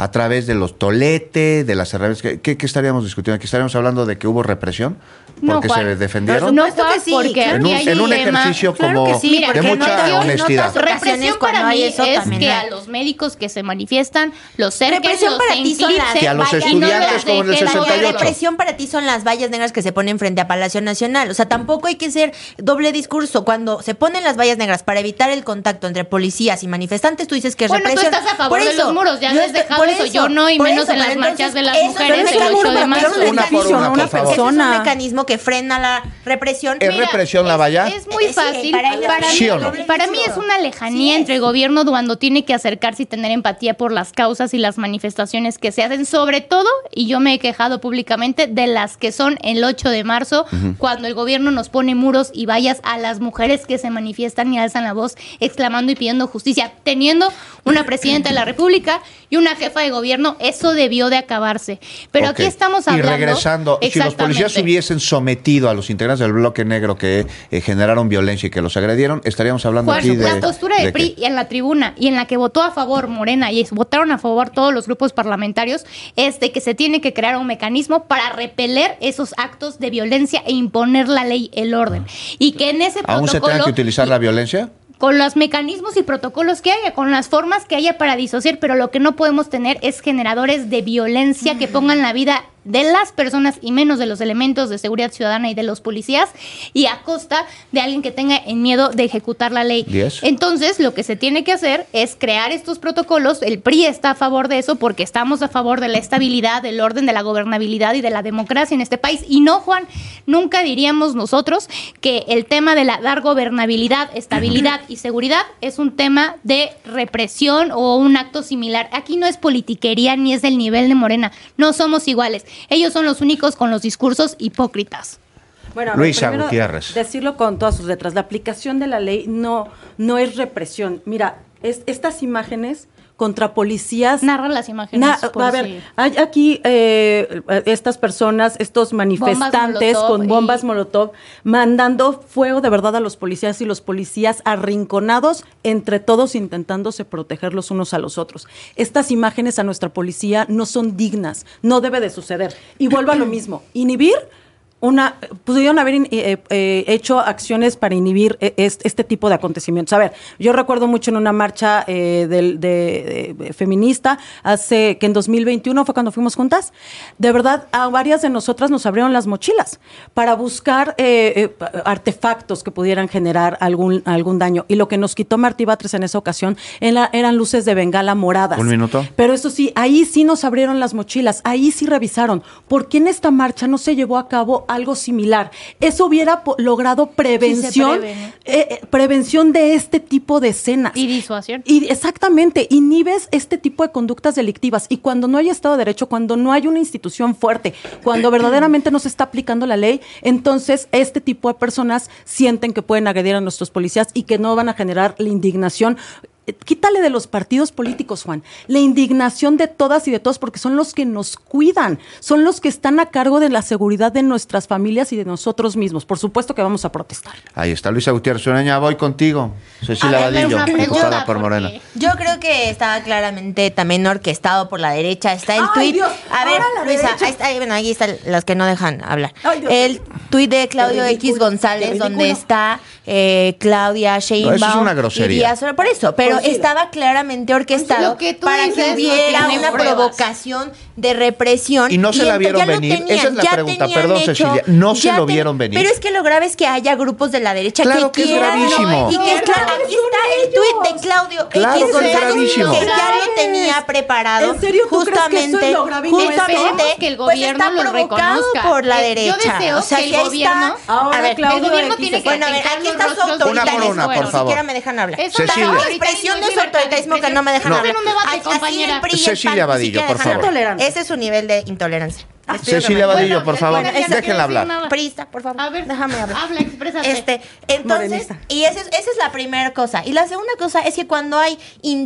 a través de los toletes, de las herramientas. ¿Qué, qué, qué estaríamos discutiendo? ¿Aquí estaríamos hablando de que hubo represión? No, ¿Porque Juan, se defendieron? No, Juan, sí, porque en un, aquí hay en un tema, ejercicio como claro sí, Mira, de mucha no, honestidad. Represión para mí es también, que ¿no? a los médicos que se manifiestan los cerquen, represión los para ti son las que a los estudiantes como en el sesenta y ocho. Represión para ti son las vallas negras que se ponen frente a Palacio Nacional. O sea, tampoco hay que ser doble discurso. Cuando se ponen las vallas negras para evitar el contacto entre policías y manifestantes, tú dices que es bueno, represión. Bueno, tú estás a favor por de eso, los muros, ya yo has dejado eso. eso. Yo no, y menos eso, en las marchas de las mujeres el ocho de marzo. Una por una, por favor. Es un mecanismo que frena la represión. ¿Es Mira, represión la valla? Es muy sí, fácil. para, para, ¿Sí mí, o no? para mí es una lejanía sí, entre el gobierno cuando tiene que acercarse y tener empatía por las causas y las manifestaciones que se hacen, sobre todo, y yo me he quejado públicamente, de las que son el ocho de marzo, uh-huh. cuando el gobierno nos pone muros y vallas a las mujeres que se manifiestan y alzan la voz exclamando y pidiendo justicia, teniendo una presidenta de la República y una jefa de gobierno. Eso debió de acabarse. Pero okay. aquí estamos hablando... Y regresando, si los policías hubiesen sometido a los integrantes del bloque negro que eh, generaron violencia y que los agredieron, estaríamos hablando Juan, aquí de... La postura de, de P R I que... en la tribuna y en la que votó a favor Morena y votaron a favor todos los grupos parlamentarios es de que se tiene que crear un mecanismo para repeler esos actos de violencia e imponer la ley, el orden. Y que en ese ¿Aún protocolo... se tenga que utilizar la violencia? Con los mecanismos y protocolos que haya, con las formas que haya para disociar, pero lo que no podemos tener es generadores de violencia que pongan la vida de las personas y menos de los elementos de seguridad ciudadana y de los policías y a costa de alguien que tenga el miedo de ejecutar la ley. Yes. Entonces, lo que se tiene que hacer es crear estos protocolos. El P R I está a favor de eso porque estamos a favor de la estabilidad, del orden, de la gobernabilidad y de la democracia en este país. Y no, Juan, nunca diríamos nosotros que el tema de la dar gobernabilidad, estabilidad y seguridad es un tema de represión o un acto similar. Aquí no es politiquería ni es del nivel de Morena. No somos iguales. Ellos son los únicos con los discursos hipócritas. Bueno, Luisa primero, Gutiérrez. Decirlo con todas sus letras. La aplicación de la ley no, no es represión. Mira, es, estas imágenes contra policías. Narran las imágenes. Na, a ver, sí. hay aquí eh, estas personas, estos manifestantes bombas con bombas y... molotov, mandando fuego de verdad a los policías y los policías arrinconados entre todos intentándose proteger los unos a los otros. Estas imágenes a nuestra policía no son dignas, no debe de suceder. Y vuelvo a lo mismo, inhibir una, pudieron haber eh, eh, hecho acciones para inhibir eh, este, este tipo de acontecimientos. A ver, yo recuerdo mucho en una marcha eh, de, de, de feminista, hace que en dos mil veintiuno fue cuando fuimos juntas, de verdad a varias de nosotras nos abrieron las mochilas para buscar eh, eh, artefactos que pudieran generar algún, algún daño. Y lo que nos quitó Martí Batres en esa ocasión era, eran luces de bengala moradas. Un minuto. Pero eso sí, ahí sí nos abrieron las mochilas, ahí sí revisaron. ¿Por qué en esta marcha no se llevó a cabo algo similar? Eso hubiera po- logrado prevención, sí eh, eh, prevención de este tipo de escenas. Y disuasión. Y exactamente, inhibes este tipo de conductas delictivas. Y cuando no hay Estado de Derecho, cuando no hay una institución fuerte, cuando verdaderamente no se está aplicando la ley, entonces este tipo de personas sienten que pueden agredir a nuestros policías y que no van a generar la indignación. Quítale de los partidos políticos, Juan, la indignación de todas y de todos, porque son los que nos cuidan, son los que están a cargo de la seguridad de nuestras familias y de nosotros mismos. Por supuesto que vamos a protestar. Ahí está Luisa Gutiérrez Ureña, voy contigo. Cecilia Vadillo, diputada por Morena. Yo creo que estaba claramente también orquestado por la derecha. Está el tuit. A ver, Luisa, ahí está, bueno, ahí están las que no dejan hablar. Ay, el tuit de Claudio X González, donde está eh, Claudia Sheinbaum. No, eso es una grosería. Y por eso, pero Pero estaba claramente orquestado que para que hubiera una pruebas. provocación de represión. Y no se y la vieron venir. Tenían, Esa es la pregunta, perdón hecho, Cecilia. No se lo vieron venir. Pero es que lo grave es que haya grupos de la derecha claro que, que quieran. Es gravísimo. Y que claro, aquí está el tuit de Claudio claro X que, González, que ya lo tenía preparado. ¿En serio tú justamente, crees que eso es lo justamente que el gobierno pues está lo provocado reconozca. por la eh, derecha. Yo deseo o sea, que el gobierno, a ver, el gobierno tiene que bueno, a ver, aquí está su autoritarismo. Una por una, por favor. Ni siquiera me dejan hablar. Cecilia. La expresión de su autoritarismo que no me dejan no. hablar. Un debate, compañera. Cecilia Vadillo, por favor. Ese es su nivel de intolerancia. Ah, Cecilia Vadillo, bueno, por favor, bueno, déjenla hablar. Prista, por favor. A ver, déjame hablar. Habla, exprésate. Este, entonces, Morenista. y esa es, esa es la primera cosa. Y la segunda cosa es que cuando hay in,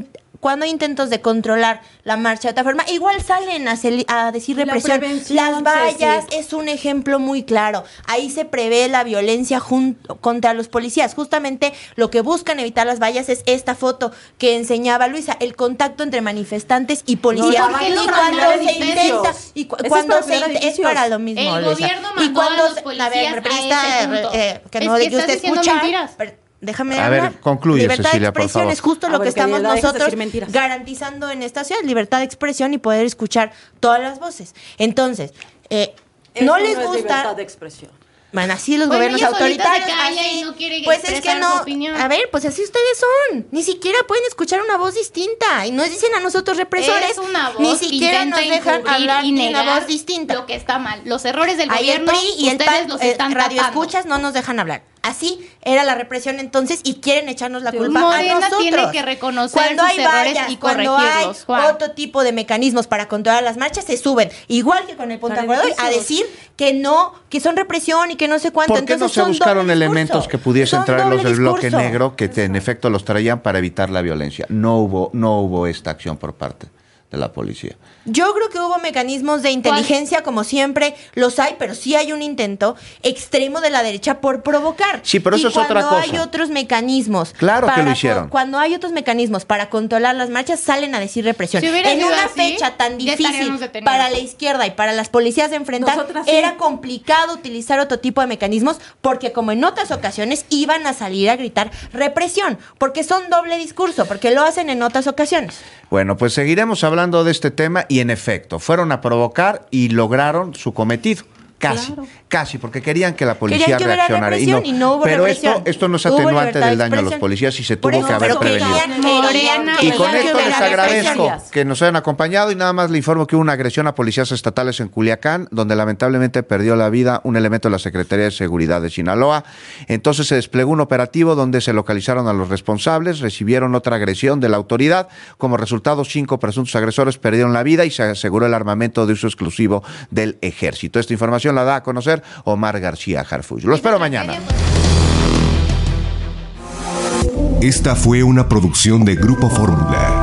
cuando hay intentos de controlar la marcha de otra forma, igual salen a, a decir represión. Las vallas sí, sí. es un ejemplo muy claro. Ahí se prevé la violencia junto, contra los policías. Justamente lo que buscan evitar las vallas es esta foto que enseñaba Luisa, el contacto entre manifestantes y policías. No, y cuando se intenta, y cu es cuando para se intenta, es para lo mismo. El Luisa. gobierno mandó y cuando a los policías a ver, a ese punto. Eh, que no es de que usted escucha. Mentiras. Déjame a hablar. ver, concluye, libertad Cecilia, de expresión por favor. es justo lo a que ver, estamos que nosotros garantizando en esta ciudad, libertad de expresión y poder escuchar todas las voces. Entonces, eh, no les no gusta... Es libertad de expresión. Bueno, así los bueno, gobiernos autoritarios, así, no pues es que no, a ver, pues así ustedes son, ni siquiera pueden escuchar una voz distinta y nos dicen a nosotros represores, es una voz ni siquiera nos dejan hablar y de una voz distinta. Lo que está mal, los errores del Ahí gobierno, el P R I y el P A N, los están radio tapando. escuchas no nos dejan hablar. Así era la represión entonces y quieren echarnos la culpa Morena a nosotros. Tiene que reconocer cuando sus hay errores vallas, y cuando hay Juan. otro tipo de mecanismos para controlar las marchas, se suben, igual que con el punto acuerdo, a decir que no, que son represión y que no sé cuánto. ¿Por qué entonces, no se buscaron doble elementos discurso. que pudiesen Son traerlos doble del bloque discurso. negro que te, en efecto los traían para evitar la violencia? No hubo, no hubo esta acción por parte de la policía. Yo creo que hubo mecanismos de inteligencia, como siempre los hay, pero sí hay un intento extremo de la derecha por provocar. Sí, pero eso y es otra cosa. Cuando hay otros mecanismos, claro para que lo hicieron. Cuando hay otros mecanismos para controlar las marchas, salen a decir represión. Si en una así, fecha tan difícil para la izquierda y para las policías de enfrentar, Nosotras era sí. complicado utilizar otro tipo de mecanismos, porque como en otras ocasiones iban a salir a gritar represión, porque son doble discurso, porque lo hacen en otras ocasiones. Bueno, pues seguiremos hablando de este tema y en efecto, fueron a provocar y lograron su cometido. Casi, claro. casi, porque querían que la policía que reaccionara. Y no, y no hubo pero represión. esto, esto no es atenuante del daño a los policías y se tuvo eso, que haber prevenido. Morena, y con esto les agradezco que nos hayan acompañado y nada más le informo que hubo una agresión a policías estatales en Culiacán, donde lamentablemente perdió la vida un elemento de la Secretaría de Seguridad de Sinaloa. Entonces se desplegó un operativo donde se localizaron a los responsables, recibieron otra agresión de la autoridad. Como resultado, cinco presuntos agresores perdieron la vida y se aseguró el armamento de uso exclusivo del ejército. Esta información la da a conocer Omar García Harfuch. Lo espero mañana. Esta fue una producción de Grupo Fórmula.